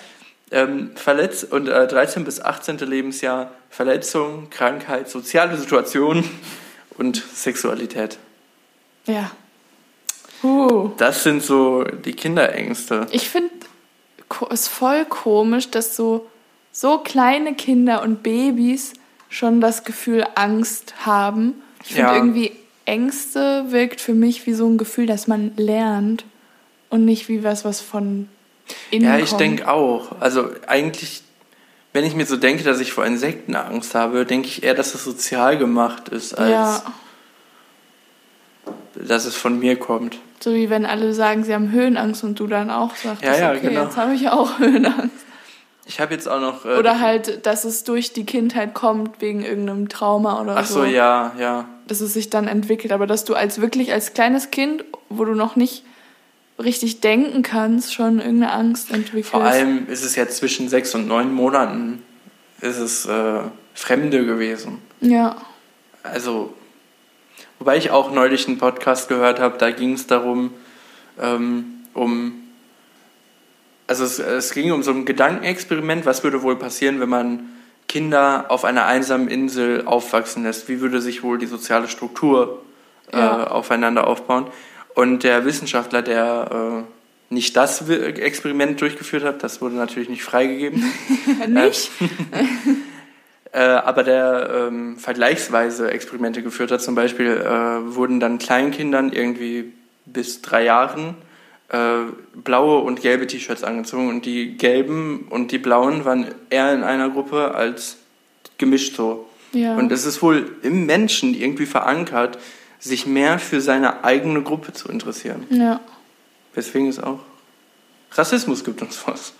13. bis 18. Lebensjahr. Verletzung, Krankheit, soziale Situation und Sexualität. Ja. Das sind so die Kinderängste. Ich finde es voll komisch, dass so kleine Kinder und Babys schon das Gefühl Angst haben. Ich finde irgendwie, Ängste wirkt für mich wie so ein Gefühl, dass man lernt und nicht wie was von innen kommt. Ja, ich denke auch. Also eigentlich, wenn ich mir so denke, dass ich vor Insekten Angst habe, denke ich eher, dass es sozial gemacht ist, als dass es von mir kommt. So wie wenn alle sagen, sie haben Höhenangst und du dann auch sagst, okay, genau. Jetzt habe ich auch Höhenangst. Ich habe jetzt auch noch... oder halt, dass es durch die Kindheit kommt, wegen irgendeinem Trauma oder so. Ach so, ja. Dass es sich dann entwickelt, aber dass du als kleines Kind, wo du noch nicht richtig denken kannst, schon irgendeine Angst entwickelst. Vor allem ist es ja zwischen 6 und 9 Monaten ist es Fremde gewesen. Ja. Also... Wobei ich auch neulich einen Podcast gehört habe, da ging es darum, es ging um so ein Gedankenexperiment, was würde wohl passieren, wenn man Kinder auf einer einsamen Insel aufwachsen lässt? Wie würde sich wohl die soziale Struktur aufeinander aufbauen? Und der Wissenschaftler, der nicht das Experiment durchgeführt hat, das wurde natürlich nicht freigegeben. Nicht? Aber der vergleichsweise Experimente geführt hat, zum Beispiel wurden dann Kleinkindern irgendwie bis 3 Jahren blaue und gelbe T-Shirts angezogen und die gelben und die blauen waren eher in einer Gruppe als gemischt so. Ja. Und es ist wohl im Menschen irgendwie verankert, sich mehr für seine eigene Gruppe zu interessieren. Ja. Weswegen es auch Rassismus gibt uns was.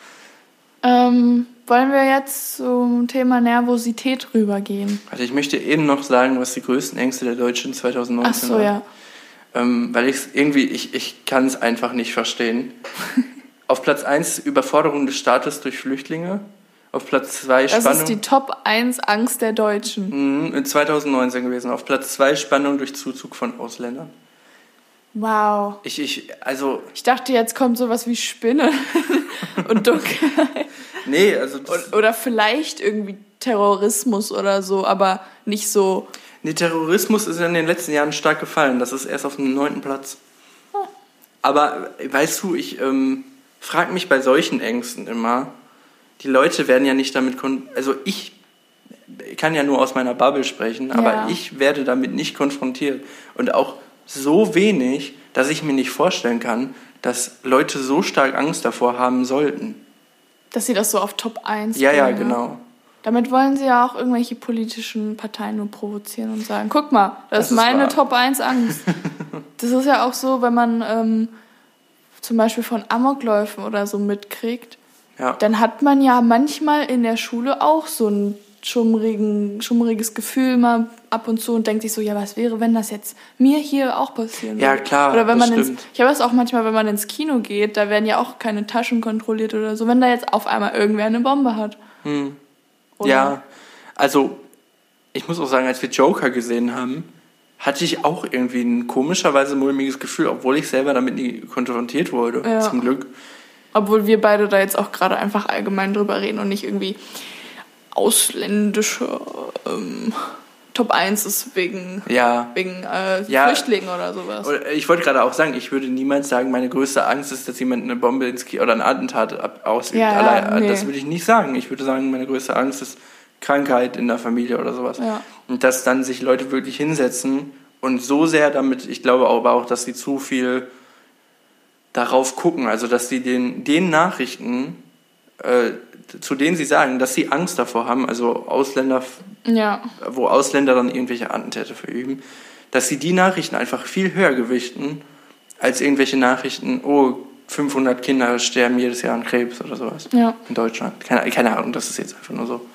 Wollen wir jetzt zum Thema Nervosität rübergehen? Also ich möchte eben noch sagen, was die größten Ängste der Deutschen 2019 Ach so, waren. Ja. Weil ich kann es einfach nicht verstehen. Auf Platz 1 Überforderung des Staates durch Flüchtlinge. Auf Platz 2 Spannung... Das ist die Top 1 Angst der Deutschen. In 2019 gewesen. Auf Platz 2 Spannung durch Zuzug von Ausländern. Wow. Ich dachte, jetzt kommt sowas wie Spinne und Dunkelheit. Nee, also... Oder vielleicht irgendwie Terrorismus oder so, aber nicht so... Nee, Terrorismus ist in den letzten Jahren stark gefallen. Das ist erst auf dem 9. Platz. Oh. Aber, weißt du, ich frage mich bei solchen Ängsten immer, die Leute werden ja nicht damit... Also ich kann ja nur aus meiner Bubble sprechen, aber ich werde damit nicht konfrontiert. Und auch so wenig, dass ich mir nicht vorstellen kann, dass Leute so stark Angst davor haben sollten. Dass sie das so auf Top 1 bringen. Ja, genau. Damit wollen sie ja auch irgendwelche politischen Parteien nur provozieren und sagen, guck mal, das ist meine Top 1 Angst. Das ist ja auch so, wenn man zum Beispiel von Amokläufen oder so mitkriegt, dann hat man ja manchmal in der Schule auch so ein schummriges Gefühl mal ab und zu und denkt sich so, ja, was wäre, wenn das jetzt mir hier auch passieren würde? Ja, klar, oder wenn man ich habe das auch manchmal, wenn man ins Kino geht, da werden ja auch keine Taschen kontrolliert oder so, wenn da jetzt auf einmal irgendwer eine Bombe hat. Ja, also ich muss auch sagen, als wir Joker gesehen haben, hatte ich auch irgendwie ein komischerweise mulmiges Gefühl, obwohl ich selber damit nie konfrontiert wurde, zum Glück. Obwohl wir beide da jetzt auch gerade einfach allgemein drüber reden und nicht irgendwie ausländische Top 1 ist wegen Flüchtlingen oder sowas. Ich wollte gerade auch sagen, ich würde niemals sagen, meine größte Angst ist, dass jemand eine Bombe ins Kino oder ein Attentat ausübt. Das würde ich nicht sagen. Ich würde sagen, meine größte Angst ist Krankheit in der Familie oder sowas. Ja. Und dass dann sich Leute wirklich hinsetzen und so sehr damit, ich glaube aber auch, dass sie zu viel darauf gucken, also dass sie den Nachrichten, zu denen sie sagen, dass sie Angst davor haben, also Ausländer, wo Ausländer dann irgendwelche Attentäter verüben, dass sie die Nachrichten einfach viel höher gewichten, als irgendwelche Nachrichten, 500 Kinder sterben jedes Jahr an Krebs oder sowas in Deutschland. Keine Ahnung, das ist jetzt einfach nur so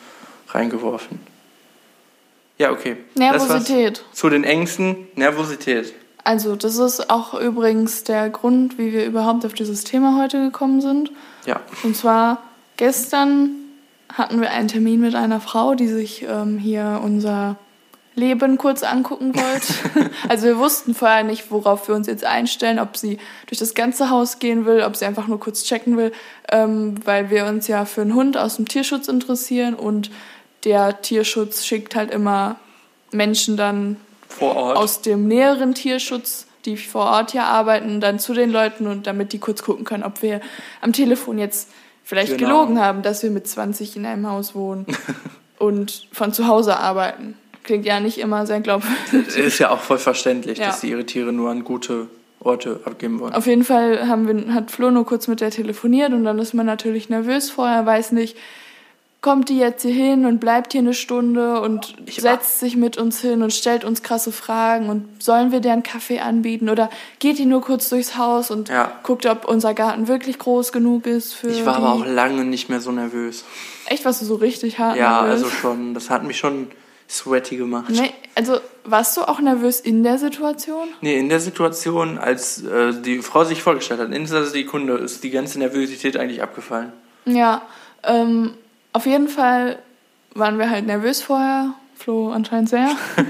reingeworfen. Ja, okay. Nervosität. Zu den Ängsten, Nervosität. also das ist auch übrigens der Grund, wie wir überhaupt auf dieses Thema heute gekommen sind. Ja. Und zwar gestern hatten wir einen Termin mit einer Frau, die sich hier unser Leben kurz angucken wollte. Also wir wussten vorher nicht, worauf wir uns jetzt einstellen, ob sie durch das ganze Haus gehen will, ob sie einfach nur kurz checken will, weil wir uns ja für einen Hund aus dem Tierschutz interessieren und der Tierschutz schickt halt immer Menschen dann vor Ort aus dem näheren Tierschutz, die vor Ort hier arbeiten, dann zu den Leuten und damit die kurz gucken können, ob wir am Telefon jetzt vielleicht gelogen haben, dass wir mit 20 in einem Haus wohnen und von zu Hause arbeiten. Klingt ja nicht immer sehr glaubwürdig. Ist ja auch voll verständlich, dass sie ihre Tiere nur an gute Orte abgeben wollen. Auf jeden Fall hat Flo nur kurz mit der telefoniert und dann ist man natürlich nervös vorher, weiß nicht, kommt die jetzt hier hin und bleibt hier eine Stunde und setzt sich mit uns hin und stellt uns krasse Fragen und sollen wir deren Kaffee anbieten oder geht die nur kurz durchs Haus und guckt, ob unser Garten wirklich groß genug ist für Ich war aber auch lange nicht mehr so nervös. Echt, warst du so richtig hart nervös? Ja, nervös? also schon, das hat mich schon sweaty gemacht. Nee, also warst du auch nervös in der Situation? Nee, in der Situation, als die Frau sich vorgestellt hat, in dieser Sekunde ist die ganze Nervosität eigentlich abgefallen. Ja, auf jeden Fall waren wir halt nervös vorher. Flo anscheinend sehr.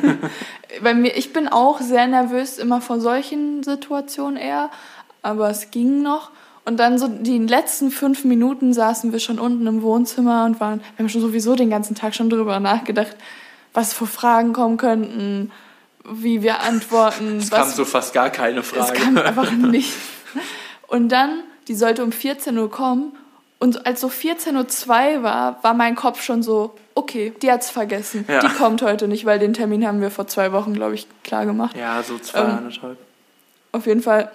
Ich bin auch sehr nervös immer vor solchen Situationen eher, aber es ging noch. Und dann so die letzten 5 Minuten saßen wir schon unten im Wohnzimmer und wir haben schon sowieso den ganzen Tag schon drüber nachgedacht, was für Fragen kommen könnten, wie wir antworten. Es kam so fast gar keine Frage. Es kam einfach nicht. Und dann, die sollte um 14 Uhr kommen und als so 14:02 Uhr war mein Kopf schon so, okay, die hat's vergessen. Ja. Die kommt heute nicht, weil den Termin haben wir vor 2 Wochen, glaube ich, klar gemacht. Ja, so 2,5. Auf jeden Fall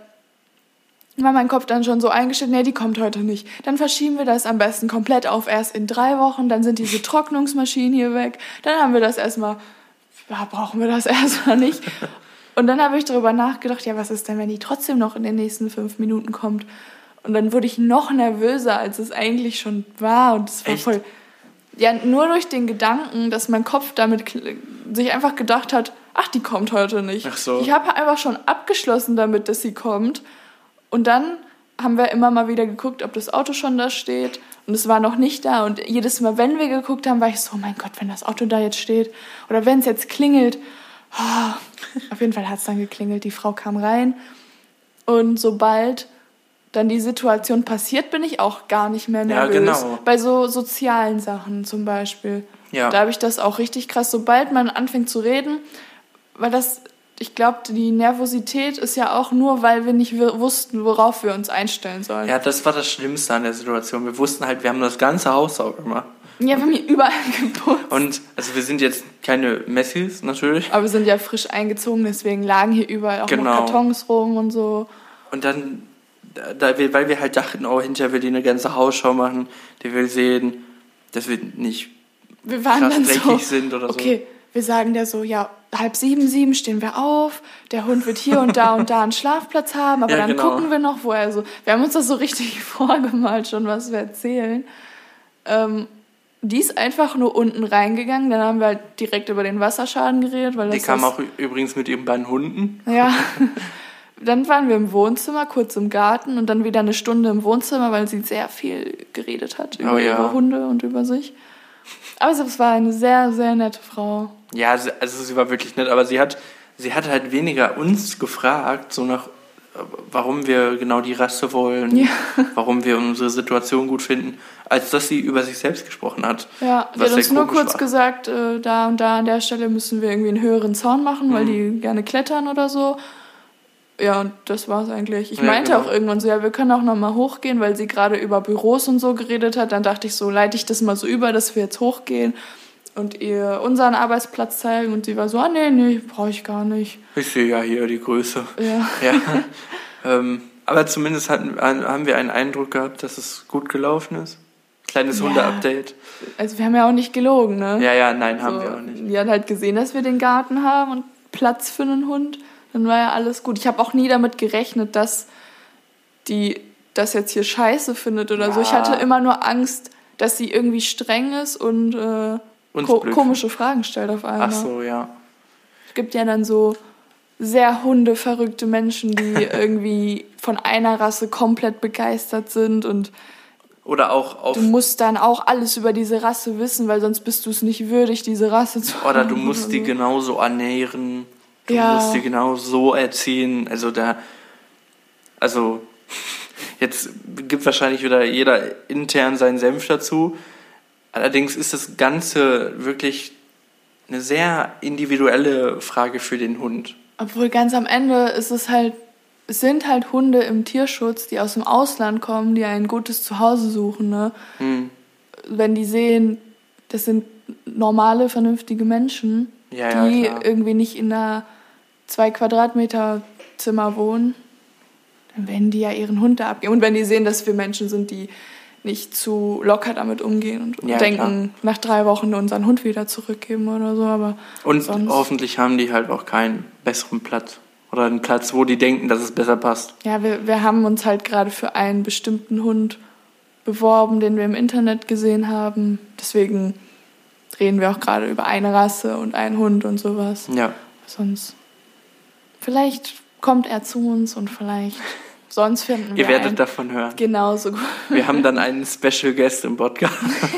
war mein Kopf dann schon so eingestellt, nee, die kommt heute nicht. Dann verschieben wir das am besten komplett auf erst in 3 Wochen, dann sind diese Trocknungsmaschinen hier weg, dann haben wir das erstmal, brauchen wir das erstmal nicht. Und dann habe ich darüber nachgedacht, ja, was ist denn, wenn die trotzdem noch in den nächsten 5 Minuten kommt? Und dann wurde ich noch nervöser, als es eigentlich schon war. Und es war voll, ja, nur durch den Gedanken, dass mein Kopf damit sich einfach gedacht hat, ach, die kommt heute nicht. Ach so. Ich habe einfach schon abgeschlossen damit, dass sie kommt. Und dann haben wir immer mal wieder geguckt, ob das Auto schon da steht. Und es war noch nicht da. Und jedes Mal, wenn wir geguckt haben, war ich so, mein Gott, wenn das Auto da jetzt steht. Oder wenn es jetzt klingelt. Oh. Auf jeden Fall hat es dann geklingelt. Die Frau kam rein. Und sobald dann die Situation passiert, bin ich auch gar nicht mehr nervös. Ja, genau. Bei so sozialen Sachen zum Beispiel. Ja. Da habe ich das auch richtig krass. Sobald man anfängt zu reden, weil das... Ich glaube, die Nervosität ist ja auch nur, weil wir nicht wussten, worauf wir uns einstellen sollen. Ja, das war das Schlimmste an der Situation. Wir wussten halt, wir haben das ganze Haus sauber gemacht. Ja, wir haben hier überall geputzt. Und also wir sind jetzt keine Messis, natürlich. Aber wir sind ja frisch eingezogen, deswegen lagen hier überall auch noch Kartons rum und so. Und dann, weil wir halt dachten, oh, hinterher will die eine ganze Hausschau machen, die will sehen, dass wir nicht krass dreckig sind oder so. Okay, wir sagen der so, ja, 6:30 stehen wir auf, der Hund wird hier und da einen Schlafplatz haben, aber dann gucken wir noch, wo er so... Wir haben uns das so richtig vorgemalt schon, was wir erzählen. Die ist einfach nur unten reingegangen, dann haben wir halt direkt über den Wasserschaden geredet. Weil die kam auch übrigens mit ihren beiden Hunden. Ja, dann waren wir im Wohnzimmer, kurz im Garten und dann wieder eine Stunde im Wohnzimmer, weil sie sehr viel geredet hat über ihre Hunde und über sich. Aber es war eine sehr, sehr nette Frau. Ja, also sie war wirklich nett, aber sie hat halt weniger uns gefragt, so nach, warum wir genau die Rasse wollen, warum wir unsere Situation gut finden, als dass sie über sich selbst gesprochen hat. Ja, sie hat uns nur kurz gesagt, da und da an der Stelle müssen wir irgendwie einen höheren Zaun machen, weil die gerne klettern oder so. Ja, und das war's eigentlich. Ich meinte auch irgendwann so, ja, wir können auch nochmal hochgehen, weil sie gerade über Büros und so geredet hat. Dann dachte ich so, leite ich das mal so über, dass wir jetzt hochgehen und ihr unseren Arbeitsplatz zeigen. Und sie war so, nee, brauche ich gar nicht. Ich sehe ja hier die Größe. Ja. Aber zumindest haben wir einen Eindruck gehabt, dass es gut gelaufen ist. Kleines Hunde-Update. Also wir haben ja auch nicht gelogen, ne? Ja, nein, haben wir auch nicht. Die hat halt gesehen, dass wir den Garten haben und Platz für einen Hund. Dann war ja alles gut. Ich habe auch nie damit gerechnet, dass die das jetzt hier scheiße findet oder so. Ich hatte immer nur Angst, dass sie irgendwie streng ist und komische Fragen stellt auf einmal. Ach so, ja. Es gibt ja dann so sehr hundeverrückte Menschen, die irgendwie von einer Rasse komplett begeistert sind und oder auch du musst dann auch alles über diese Rasse wissen, weil sonst bist du es nicht würdig, diese Rasse zu haben. Oder du musst die genauso ernähren, du musst die genau so erziehen. Also jetzt gibt wahrscheinlich wieder jeder intern seinen Senf dazu. Allerdings ist das Ganze wirklich eine sehr individuelle Frage für den Hund. Obwohl ganz am Ende es sind halt Hunde im Tierschutz, die aus dem Ausland kommen, die ein gutes Zuhause suchen. Ne? Wenn die sehen, das sind normale, vernünftige Menschen, die irgendwie nicht in einer 2 Quadratmeter Zimmer wohnen, dann werden die ja ihren Hund da abgeben. Und wenn die sehen, dass wir Menschen sind, die nicht zu locker damit umgehen und denken, nach 3 Wochen unseren Hund wieder zurückgeben oder so. Und hoffentlich haben die halt auch keinen besseren Platz. Oder einen Platz, wo die denken, dass es besser passt. Ja, wir haben uns halt gerade für einen bestimmten Hund beworben, den wir im Internet gesehen haben. Deswegen reden wir auch gerade über eine Rasse und einen Hund und sowas. Ja. Sonst, vielleicht kommt er zu uns und vielleicht, sonst finden wir Ihr werdet davon hören. Genauso gut. Wir haben dann einen Special Guest im Podcast.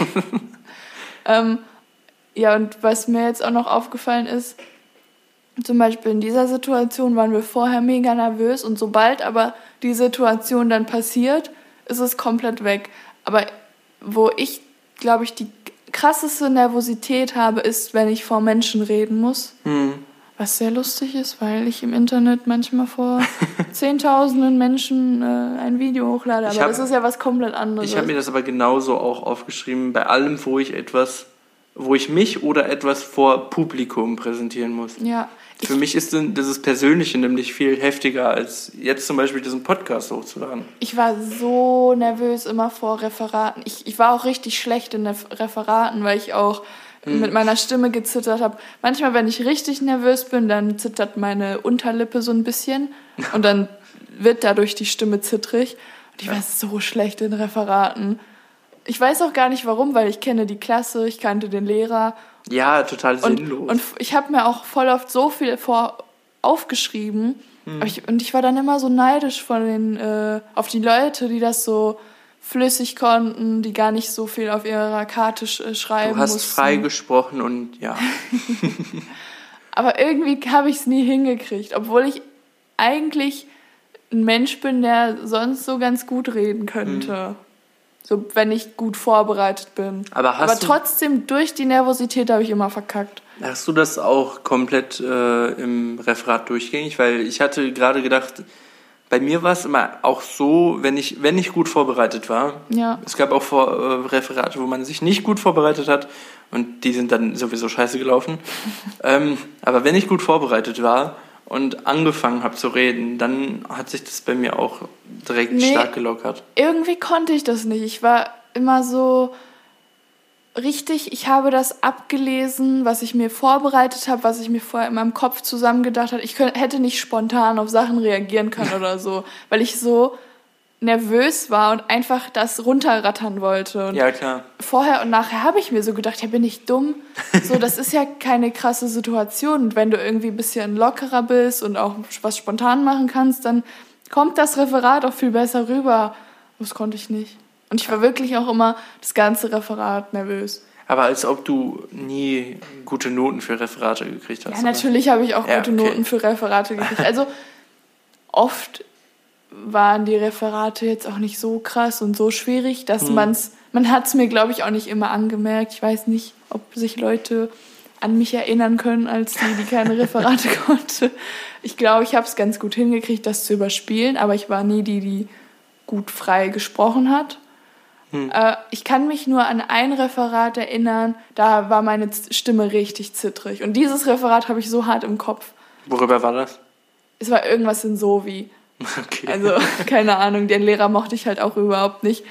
Ja, und was mir jetzt auch noch aufgefallen ist, zum Beispiel in dieser Situation waren wir vorher mega nervös und sobald aber die Situation dann passiert, ist es komplett weg. Aber wo ich, glaube ich, die krasseste Nervosität habe, ist, wenn ich vor Menschen reden muss. Was sehr lustig ist, weil ich im Internet manchmal vor Zehntausenden Menschen ein Video hochlade. Aber das ist ja was komplett anderes. Ich habe mir das aber genauso auch aufgeschrieben, bei allem, wo ich mich oder etwas vor Publikum präsentieren muss. Ja. Für mich ist das Persönliche nämlich viel heftiger, als jetzt zum Beispiel diesen Podcast hochzuladen. Ich war so nervös immer vor Referaten. Ich war auch richtig schlecht in Referaten, weil ich auch mit meiner Stimme gezittert habe. Manchmal, wenn ich richtig nervös bin, dann zittert meine Unterlippe so ein bisschen und dann wird dadurch die Stimme zittrig. Und ich war so schlecht in Referaten. Ich weiß auch gar nicht warum, weil ich kenne die Klasse, ich kannte den Lehrer. Ja, total sinnlos. Und ich habe mir auch voll oft so viel aufgeschrieben. Und ich war dann immer so neidisch auf die Leute, die das so flüssig konnten, die gar nicht so viel auf ihrer Karte schreiben mussten. Du hast frei gesprochen und ja. Aber irgendwie habe ich es nie hingekriegt, obwohl ich eigentlich ein Mensch bin, der sonst so ganz gut reden könnte. So, wenn ich gut vorbereitet bin. Aber trotzdem, durch die Nervosität habe ich immer verkackt. Hast du das auch komplett im Referat durchgängig? Weil ich hatte gerade gedacht, bei mir war es immer auch so, wenn ich gut vorbereitet war. Ja. Es gab auch Referate, wo man sich nicht gut vorbereitet hat und die sind dann sowieso scheiße gelaufen. Aber wenn ich gut vorbereitet war und angefangen habe zu reden, dann hat sich das bei mir auch direkt stark gelockert. Irgendwie konnte ich das nicht. Ich war immer so richtig, ich habe das abgelesen, was ich mir vorbereitet habe, was ich mir vorher in meinem Kopf zusammengedacht habe. Ich hätte nicht spontan auf Sachen reagieren können oder so, weil ich so nervös war und einfach das runterrattern wollte. Und ja, klar. Vorher und nachher habe ich mir so gedacht, ja, bin ich dumm? So, das ist ja keine krasse Situation. Und wenn du irgendwie ein bisschen lockerer bist und auch was spontan machen kannst, dann kommt das Referat auch viel besser rüber. Das konnte ich nicht. Und ich war wirklich auch immer das ganze Referat nervös. Aber als ob du nie gute Noten für Referate gekriegt hast. Ja, natürlich habe ich auch gute Noten für Referate gekriegt. Also oft waren die Referate jetzt auch nicht so krass und so schwierig, dass man hat es mir, glaube ich, auch nicht immer angemerkt. Ich weiß nicht, ob sich Leute an mich erinnern können, als die keine Referate konnte. Ich glaube, ich habe es ganz gut hingekriegt, das zu überspielen, aber ich war nie die gut frei gesprochen hat. Ich kann mich nur an ein Referat erinnern, da war meine Stimme richtig zittrig. Und dieses Referat habe ich so hart im Kopf. Worüber war das? Es war irgendwas in Sovi. Okay. Also, keine Ahnung, den Lehrer mochte ich halt auch überhaupt nicht.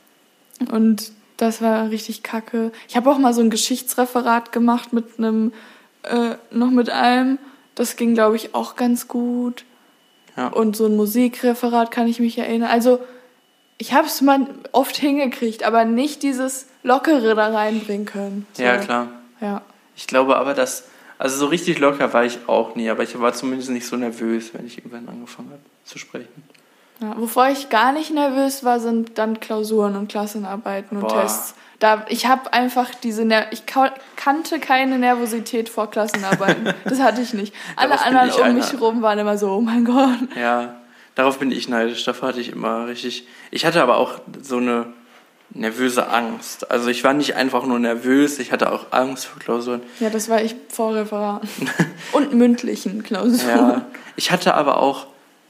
Und das war richtig kacke. Ich habe auch mal so ein Geschichtsreferat gemacht mit noch mit allem. Das ging, glaube ich, auch ganz gut. Ja. Und so ein Musikreferat kann ich mich erinnern. Also, ich habe es mal oft hingekriegt, aber nicht dieses Lockere da reinbringen können. So. Ja, klar. Ja. Ich glaube aber, dass Also so richtig locker war ich auch nie, aber ich war zumindest nicht so nervös, wenn ich irgendwann angefangen habe zu sprechen. Ja, wovor ich gar nicht nervös war, sind dann Klausuren und Klassenarbeiten und Tests. Ich habe einfach ich kannte keine Nervosität vor Klassenarbeiten. Das hatte ich nicht. Alle anderen um mich rum waren immer so, oh mein Gott. Ja, darauf bin ich neidisch. Davor hatte ich immer richtig... Ich hatte aber auch so eine nervöse Angst. Also ich war nicht einfach nur nervös, ich hatte auch Angst vor Klausuren. Ja, das war ich vor Referaten. Und mündlichen Klausuren. Ja, ich hatte aber auch...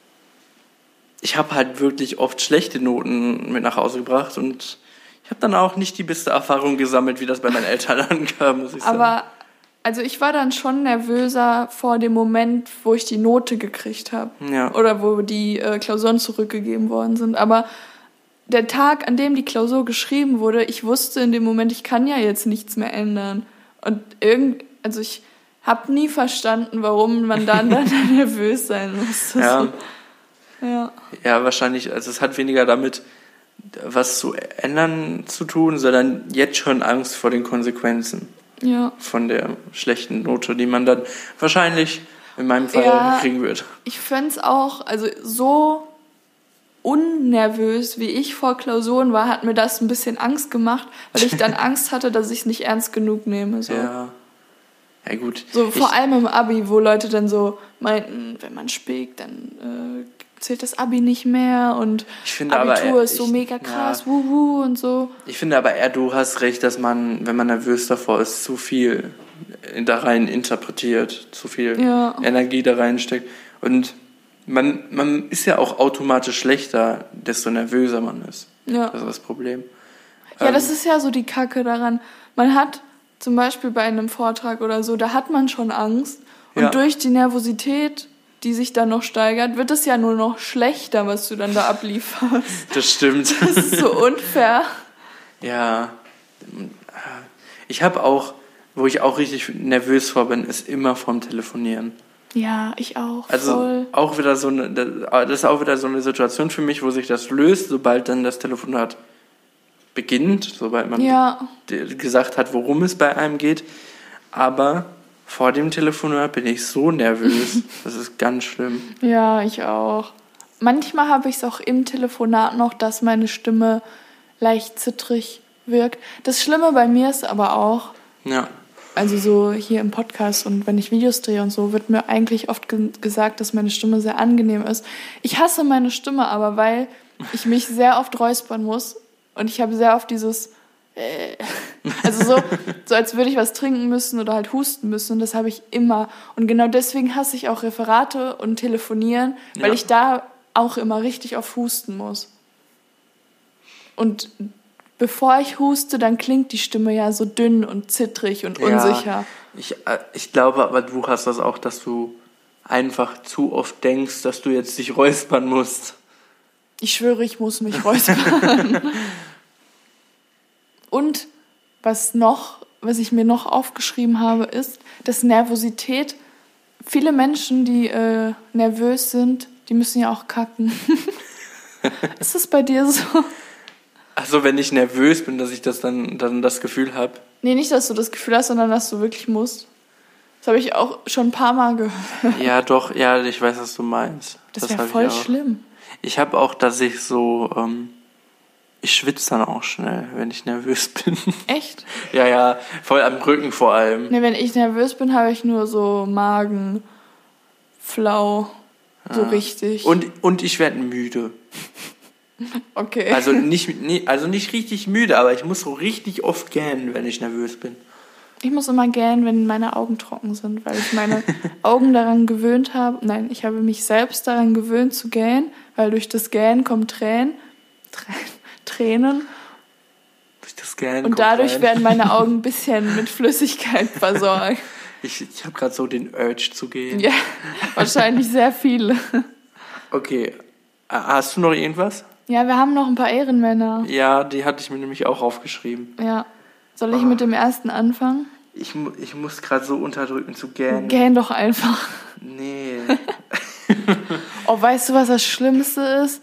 Ich habe halt wirklich oft schlechte Noten mit nach Hause gebracht und ich habe dann auch nicht die beste Erfahrung gesammelt, wie das bei meinen Eltern ankam, muss ich sagen. Aber also ich war dann schon nervöser vor dem Moment, wo ich die Note gekriegt habe. Ja. Oder wo die Klausuren zurückgegeben worden sind. Aber der Tag, an dem die Klausur geschrieben wurde, ich wusste in dem Moment, ich kann ja jetzt nichts mehr ändern. Und also ich habe nie verstanden, warum man dann nervös sein muss. Ja. Ja. Ja, wahrscheinlich, also es hat weniger damit, was zu ändern zu tun, sondern jetzt schon Angst vor den Konsequenzen von der schlechten Note, die man dann wahrscheinlich in meinem Fall kriegen wird. Ich fände es auch, also so unnervös, wie ich vor Klausuren war, hat mir das ein bisschen Angst gemacht, weil ich dann Angst hatte, dass ich es nicht ernst genug nehme. So. Ja, gut. So vor allem im Abi, wo Leute dann so meinten, wenn man spielt, dann zählt das Abi nicht mehr und Abitur ist so mega krass, wuhu und so. Ich finde aber eher, du hast recht, dass man, wenn man nervös davor ist, zu viel da rein interpretiert, zu viel Energie da reinsteckt. Und man ist ja auch automatisch schlechter, desto nervöser man ist. Ja. Das ist das Problem. Ja, das ist ja so die Kacke daran. Man hat zum Beispiel bei einem Vortrag oder so, da hat man schon Angst und durch die Nervosität, die sich dann noch steigert, wird es ja nur noch schlechter, was du dann da ablieferst. Das stimmt. Das ist so unfair. Ja. Ich habe auch, wo ich auch richtig nervös vor bin, ist immer vom Telefonieren. Ja, ich auch. Also voll. Auch wieder so das ist auch wieder so eine Situation für mich, wo sich das löst, sobald dann das Telefonat beginnt, sobald man gesagt hat, worum es bei einem geht. Aber vor dem Telefonat bin ich so nervös. Das ist ganz schlimm. Ja, ich auch. Manchmal habe ich es auch im Telefonat noch, dass meine Stimme leicht zittrig wirkt. Das Schlimme bei mir ist aber auch, also so hier im Podcast und wenn ich Videos drehe und so, wird mir eigentlich oft gesagt, dass meine Stimme sehr angenehm ist. Ich hasse meine Stimme aber, weil ich mich sehr oft räuspern muss und ich habe sehr oft dieses also so als würde ich was trinken müssen oder halt husten müssen und das habe ich immer. Und genau deswegen hasse ich auch Referate und Telefonieren, weil ich da auch immer richtig oft husten muss. Und bevor ich huste, dann klingt die Stimme ja so dünn und zittrig und unsicher. Ich glaube aber, du hast das auch, dass du einfach zu oft denkst, dass du jetzt dich räuspern musst. Ich schwöre, ich muss mich räuspern. Und was ich mir noch aufgeschrieben habe, ist, dass Nervosität, viele Menschen, die nervös sind, die müssen ja auch kacken. Ist das bei dir so? Ach so, wenn ich nervös bin, dass ich das dann das Gefühl habe? Nee, nicht, dass du das Gefühl hast, sondern dass du wirklich musst. Das habe ich auch schon ein paar Mal gehört. Ja, doch, ich weiß, was du meinst. Das wäre voll schlimm. Ich habe auch, dass ich so... Ich schwitze dann auch schnell, wenn ich nervös bin. Echt? Ja, voll am Rücken vor allem. Nee, wenn ich nervös bin, habe ich nur so Magen, flau, so richtig. Und ich werde müde. Okay. Also nicht richtig müde, aber ich muss so richtig oft gähnen, wenn ich nervös bin. Ich muss immer gähnen, wenn meine Augen trocken sind, weil ich meine Augen daran gewöhnt habe. Nein, ich habe mich selbst daran gewöhnt zu gähnen, weil durch das Gähnen kommen Tränen. Durch das Gähnen und dadurch werden meine Augen ein bisschen mit Flüssigkeit versorgt. Ich habe gerade so den Urge zu gehen. Ja, wahrscheinlich sehr viele. Okay, hast du noch irgendwas? Ja, wir haben noch ein paar Ehrenmänner. Ja, die hatte ich mir nämlich auch aufgeschrieben. Ja. Soll ich mit dem ersten anfangen? Ich muss gerade so unterdrücken zu gähnen. Gähn doch einfach. Nee. Oh, weißt du, was das Schlimmste ist?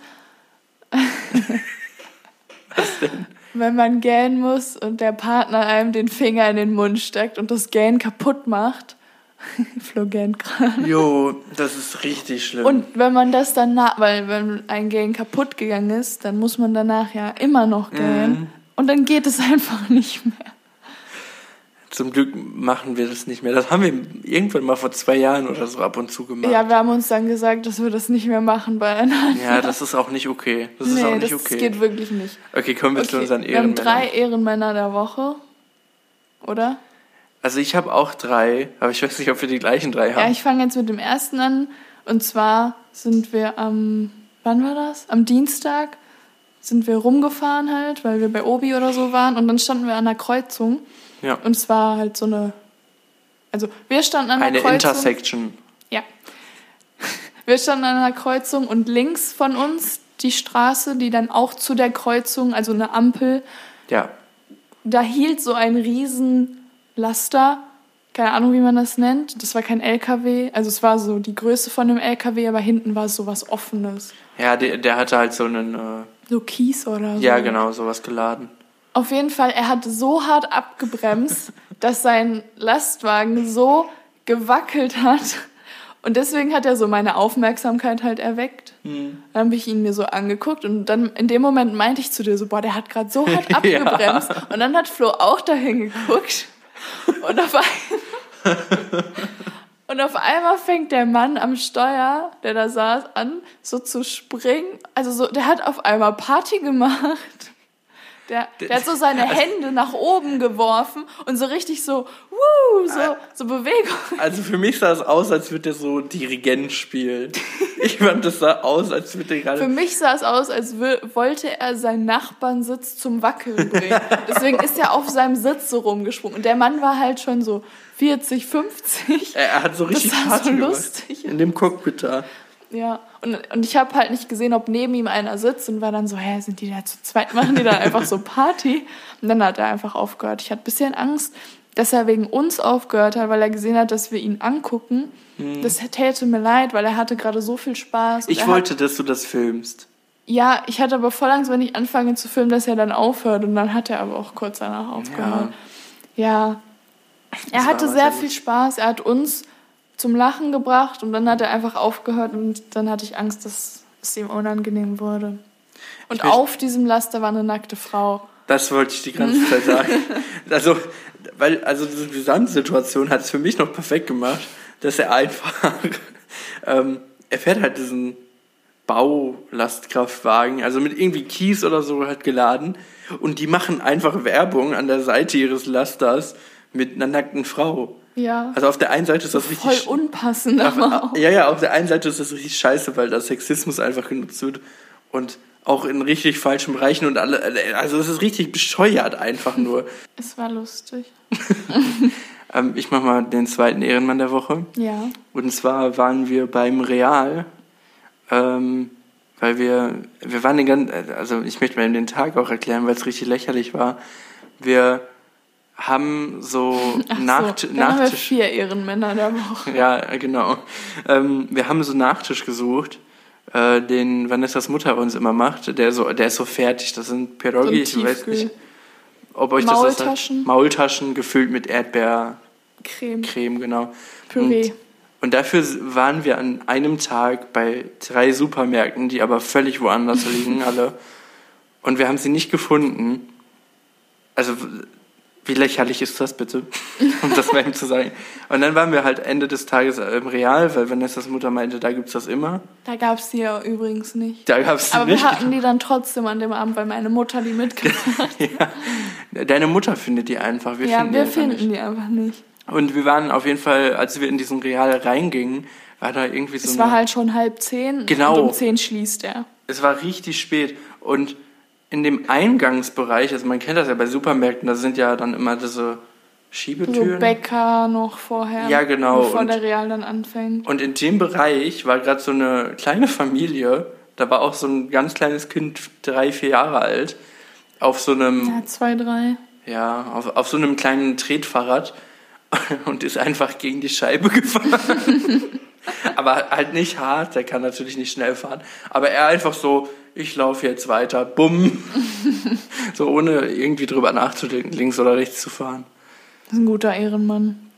Was denn? Wenn man gähnen muss und der Partner einem den Finger in den Mund steckt und das Gähnen kaputt macht. Flo gähnt gerade. Jo, das ist richtig schlimm. Und wenn man das danach, weil wenn ein Gähn kaputt gegangen ist, dann muss man danach ja immer noch gähnen. Und dann geht es einfach nicht mehr. Zum Glück machen wir das nicht mehr. Das haben wir irgendwann mal vor 2 Jahren oder so ab und zu gemacht. Ja, wir haben uns dann gesagt, dass wir das nicht mehr machen beieinander. Ja, das ist auch nicht okay. Das geht wirklich nicht. Okay, kommen wir zu unseren Ehrenmännern. Wir haben 3 Ehrenmänner der Woche, oder? Also ich habe auch 3, aber ich weiß nicht, ob wir die gleichen 3 haben. Ja, ich fange jetzt mit dem ersten an. Und zwar sind wir wann war das? Am Dienstag sind wir rumgefahren halt, weil wir bei Obi oder so waren. Und dann standen wir an einer Kreuzung. Ja. Und es war halt so also wir standen an einer Kreuzung. Eine Intersection. Ja. Wir standen an einer Kreuzung und links von uns die Straße, die dann auch zu der Kreuzung, also eine Ampel. Ja. Da hielt so ein Riesenlaster, keine Ahnung, wie man das nennt. Das war kein LKW, also es war so die Größe von einem LKW, aber hinten war es so was Offenes. Ja, der hatte halt so einen... so Kies oder so. Ja, genau, sowas geladen. Auf jeden Fall, er hat so hart abgebremst, dass sein Lastwagen so gewackelt hat. Und deswegen hat er so meine Aufmerksamkeit halt erweckt. Dann habe ich ihn mir so angeguckt und dann in dem Moment meinte ich zu dir so, boah, der hat gerade so hart abgebremst. Ja. Und dann hat Flo auch dahin geguckt. Und auf einmal fängt der Mann am Steuer, der da saß, an, so zu springen. Also so, der hat auf einmal Party gemacht. Der hat so seine Hände nach oben geworfen und so richtig so Bewegung. Also für mich sah es aus, als würde er so Dirigent spielen. Ich fand, das sah aus, als würde er gerade... Für mich sah es aus, als wollte er seinen Nachbarnsitz zum Wackeln bringen. Deswegen ist er auf seinem Sitz so rumgesprungen. Und der Mann war halt schon so 40, 50. Er hat so richtig Party so gemacht. Lustig. In dem Cockpit da. Ja, und ich habe halt nicht gesehen, ob neben ihm einer sitzt und war dann so, sind die da zu zweit, machen die da einfach so Party? Und dann hat er einfach aufgehört. Ich hatte ein bisschen Angst, dass er wegen uns aufgehört hat, weil er gesehen hat, dass wir ihn angucken. Das täte mir leid, weil er hatte gerade so viel Spaß. Ich wollte, dass du das filmst. Ja, ich hatte aber voll Angst, wenn ich anfange zu filmen, dass er dann aufhört. Und dann hat er aber auch kurz danach aufgehört. Ja. Er hatte sehr viel Spaß. Er hat uns zum Lachen gebracht und dann hat er einfach aufgehört und dann hatte ich Angst, dass es ihm unangenehm wurde. Und auf diesem Laster war eine nackte Frau. Das wollte ich die ganze Zeit sagen. Also diese Gesamtsituation hat es für mich noch perfekt gemacht, dass er einfach, er fährt halt diesen Baulastkraftwagen, also mit irgendwie Kies oder so halt geladen und die machen einfach Werbung an der Seite ihres Lasters mit einer nackten Frau. Ja. Also auf der einen Seite ist das richtig... Voll unpassend. Ja, auf der einen Seite ist das richtig scheiße, weil da Sexismus einfach genutzt wird und auch in richtig falschen Bereichen und also es ist richtig bescheuert einfach nur. Es war lustig. Ich mach mal den zweiten Ehrenmann der Woche. Ja. Und zwar waren wir beim Real, weil wir waren also ich möchte mal den Tag auch erklären, weil es richtig lächerlich war. Wir haben so Nachtisch. Haben wir 4 Ehrenmänner der Woche. Ja, genau. Wir haben so Nachtisch gesucht, den Vanessas Mutter uns immer macht. Der ist so fertig. Das sind Pierogi, so ich weiß nicht, ob euch Maultaschen. Das ist. Maultaschen gefüllt mit Erdbeercreme, genau. Püree. Und dafür waren wir an einem Tag bei 3 Supermärkten, die aber völlig woanders liegen, alle. Und wir haben sie nicht gefunden. Also wie lächerlich ist das bitte, um das mal eben zu sagen. Und dann waren wir halt Ende des Tages im Real, weil Vanessas Mutter meinte, da gibt's das immer. Da gab's die ja übrigens nicht. Da gab's die aber nicht. Wir hatten die dann trotzdem an dem Abend, weil meine Mutter die mitgebracht hat. Ja. Deine Mutter findet die einfach. Wir finden die einfach nicht. Und wir waren auf jeden Fall, als wir in diesen Real reingingen, war da irgendwie so Es war halt schon 9:30. Genau. Und um 10 schließt er. Es war richtig spät. Und in dem Eingangsbereich, also man kennt das ja bei Supermärkten, da sind ja dann immer diese Schiebetüren. So Bäcker noch vorher. Ja, genau. Bevor der Real dann anfängt. Und in dem Bereich war gerade so eine kleine Familie, da war auch so ein ganz kleines Kind, 3, 4 Jahre alt, auf so einem... Ja, 2, 3. Ja, auf so einem kleinen Tretfahrrad und ist einfach gegen die Scheibe gefahren. Aber halt nicht hart, der kann natürlich nicht schnell fahren. Aber er einfach so, ich laufe jetzt weiter, bumm. So ohne irgendwie drüber nachzudenken, links oder rechts zu fahren. Das ist ein guter Ehrenmann.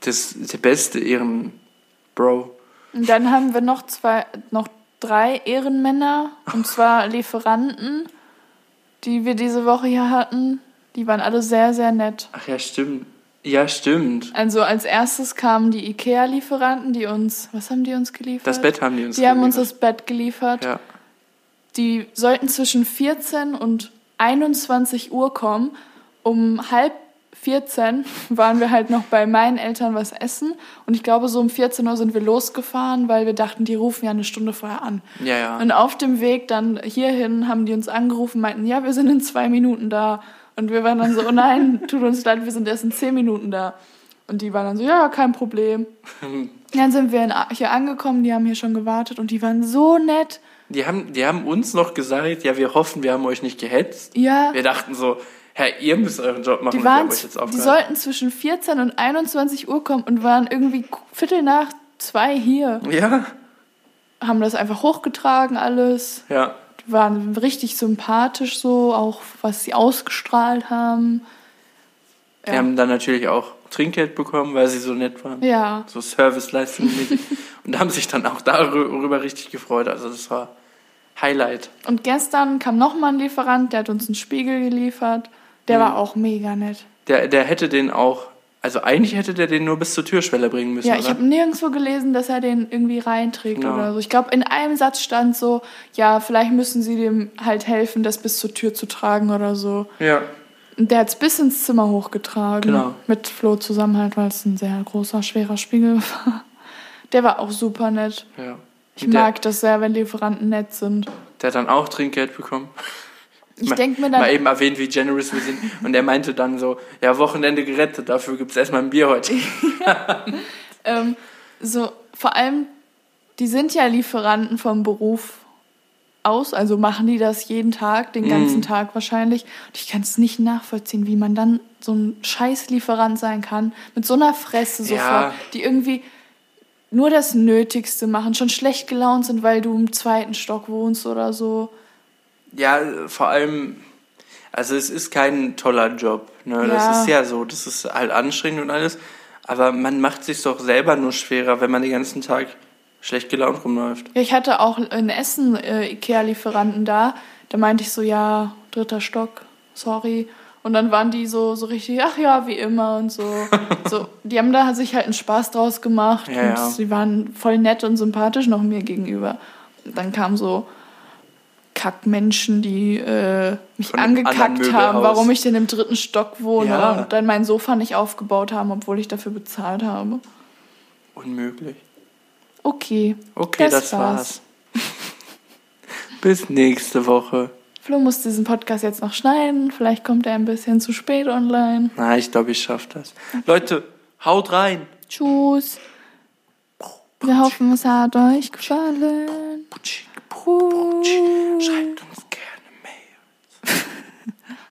Das ist der beste Ehrenbro. Und dann haben wir noch 3 Ehrenmänner, und zwar Lieferanten, die wir diese Woche hier hatten. Die waren alle sehr, sehr nett. Ach ja, stimmt. Ja, stimmt. Also als erstes kamen die Ikea-Lieferanten, die uns... Was haben die uns geliefert? Das Bett haben die uns geliefert. Die haben uns das Bett geliefert. Ja. Die sollten zwischen 14 und 21 Uhr kommen. Um 13:30 waren wir halt noch bei meinen Eltern was essen. Und ich glaube, so um 14 Uhr sind wir losgefahren, weil wir dachten, die rufen ja eine Stunde vorher an. Ja, ja. Und auf dem Weg dann hierhin haben die uns angerufen, meinten, ja, wir sind in 2 Minuten da. Und wir waren dann so, oh nein, tut uns leid, wir sind erst in 10 Minuten da. Und die waren dann so, ja, kein Problem. Dann sind wir hier angekommen, die haben hier schon gewartet und die waren so nett. Die haben uns noch gesagt, ja, wir hoffen, wir haben euch nicht gehetzt. Ja. Wir dachten so, Herr, ihr müsst euren Job machen. Die sollten zwischen 14 und 21 Uhr kommen und waren irgendwie 2:15 hier. Ja. Haben das einfach hochgetragen alles. Ja. Die waren richtig sympathisch so, auch was sie ausgestrahlt haben. Ja. Die haben dann natürlich auch Trinkgeld bekommen, weil sie so nett waren. Ja. So Serviceleistungen mäßig. Und haben sich dann auch darüber richtig gefreut. Also das war Highlight. Und gestern kam nochmal ein Lieferant, der hat uns einen Spiegel geliefert. Der war auch mega nett. Der hätte den auch, also eigentlich hätte der den nur bis zur Türschwelle bringen müssen, ja, ich habe nirgendwo gelesen, dass er den irgendwie reinträgt oder so. Ich glaube, in einem Satz stand so, ja, vielleicht müssen sie dem halt helfen, das bis zur Tür zu tragen oder so. Ja. Und der hat es bis ins Zimmer hochgetragen. Genau. Mit Flo zusammen halt, weil es ein sehr großer, schwerer Spiegel war. Der war auch super nett. Ja. Ich mag das sehr, wenn Lieferanten nett sind. Der hat dann auch Trinkgeld bekommen. Ich denke mir dann... Mal eben erwähnt, wie generous wir sind. Und er meinte dann so, ja, Wochenende gerettet, dafür gibt es erstmal ein Bier heute. So, vor allem, die sind ja Lieferanten vom Beruf aus, also machen die das jeden Tag, den ganzen Tag wahrscheinlich. Und ich kann es nicht nachvollziehen, wie man dann so ein Scheißlieferant sein kann, mit so einer Fresse sofort, die irgendwie nur das Nötigste machen, schon schlecht gelaunt sind, weil du im 2. Stock wohnst oder so. Ja, vor allem, also es ist kein toller Job, ne? Ja. Das ist ja so, das ist halt anstrengend und alles, aber man macht sich doch selber nur schwerer, wenn man den ganzen Tag schlecht gelaunt rumläuft. Ja, ich hatte auch in Essen Ikea-Lieferanten da meinte ich so, ja, 3. Stock, sorry. Und dann waren die so richtig, ach ja, wie immer und so. Die haben da sich halt einen Spaß draus gemacht und sie waren voll nett und sympathisch noch mir gegenüber. Und dann kamen so Kackmenschen, die mich angekackt haben, warum ich denn im 3. Stock wohne und dann mein Sofa nicht aufgebaut haben, obwohl ich dafür bezahlt habe. Unmöglich. Okay, das war's. Bis nächste Woche. Flo muss diesen Podcast jetzt noch schneiden. Vielleicht kommt er ein bisschen zu spät online. Na, ich glaube, ich schaffe das. Okay. Leute, haut rein. Tschüss. Wir hoffen, es hat euch gefallen. Schreibt uns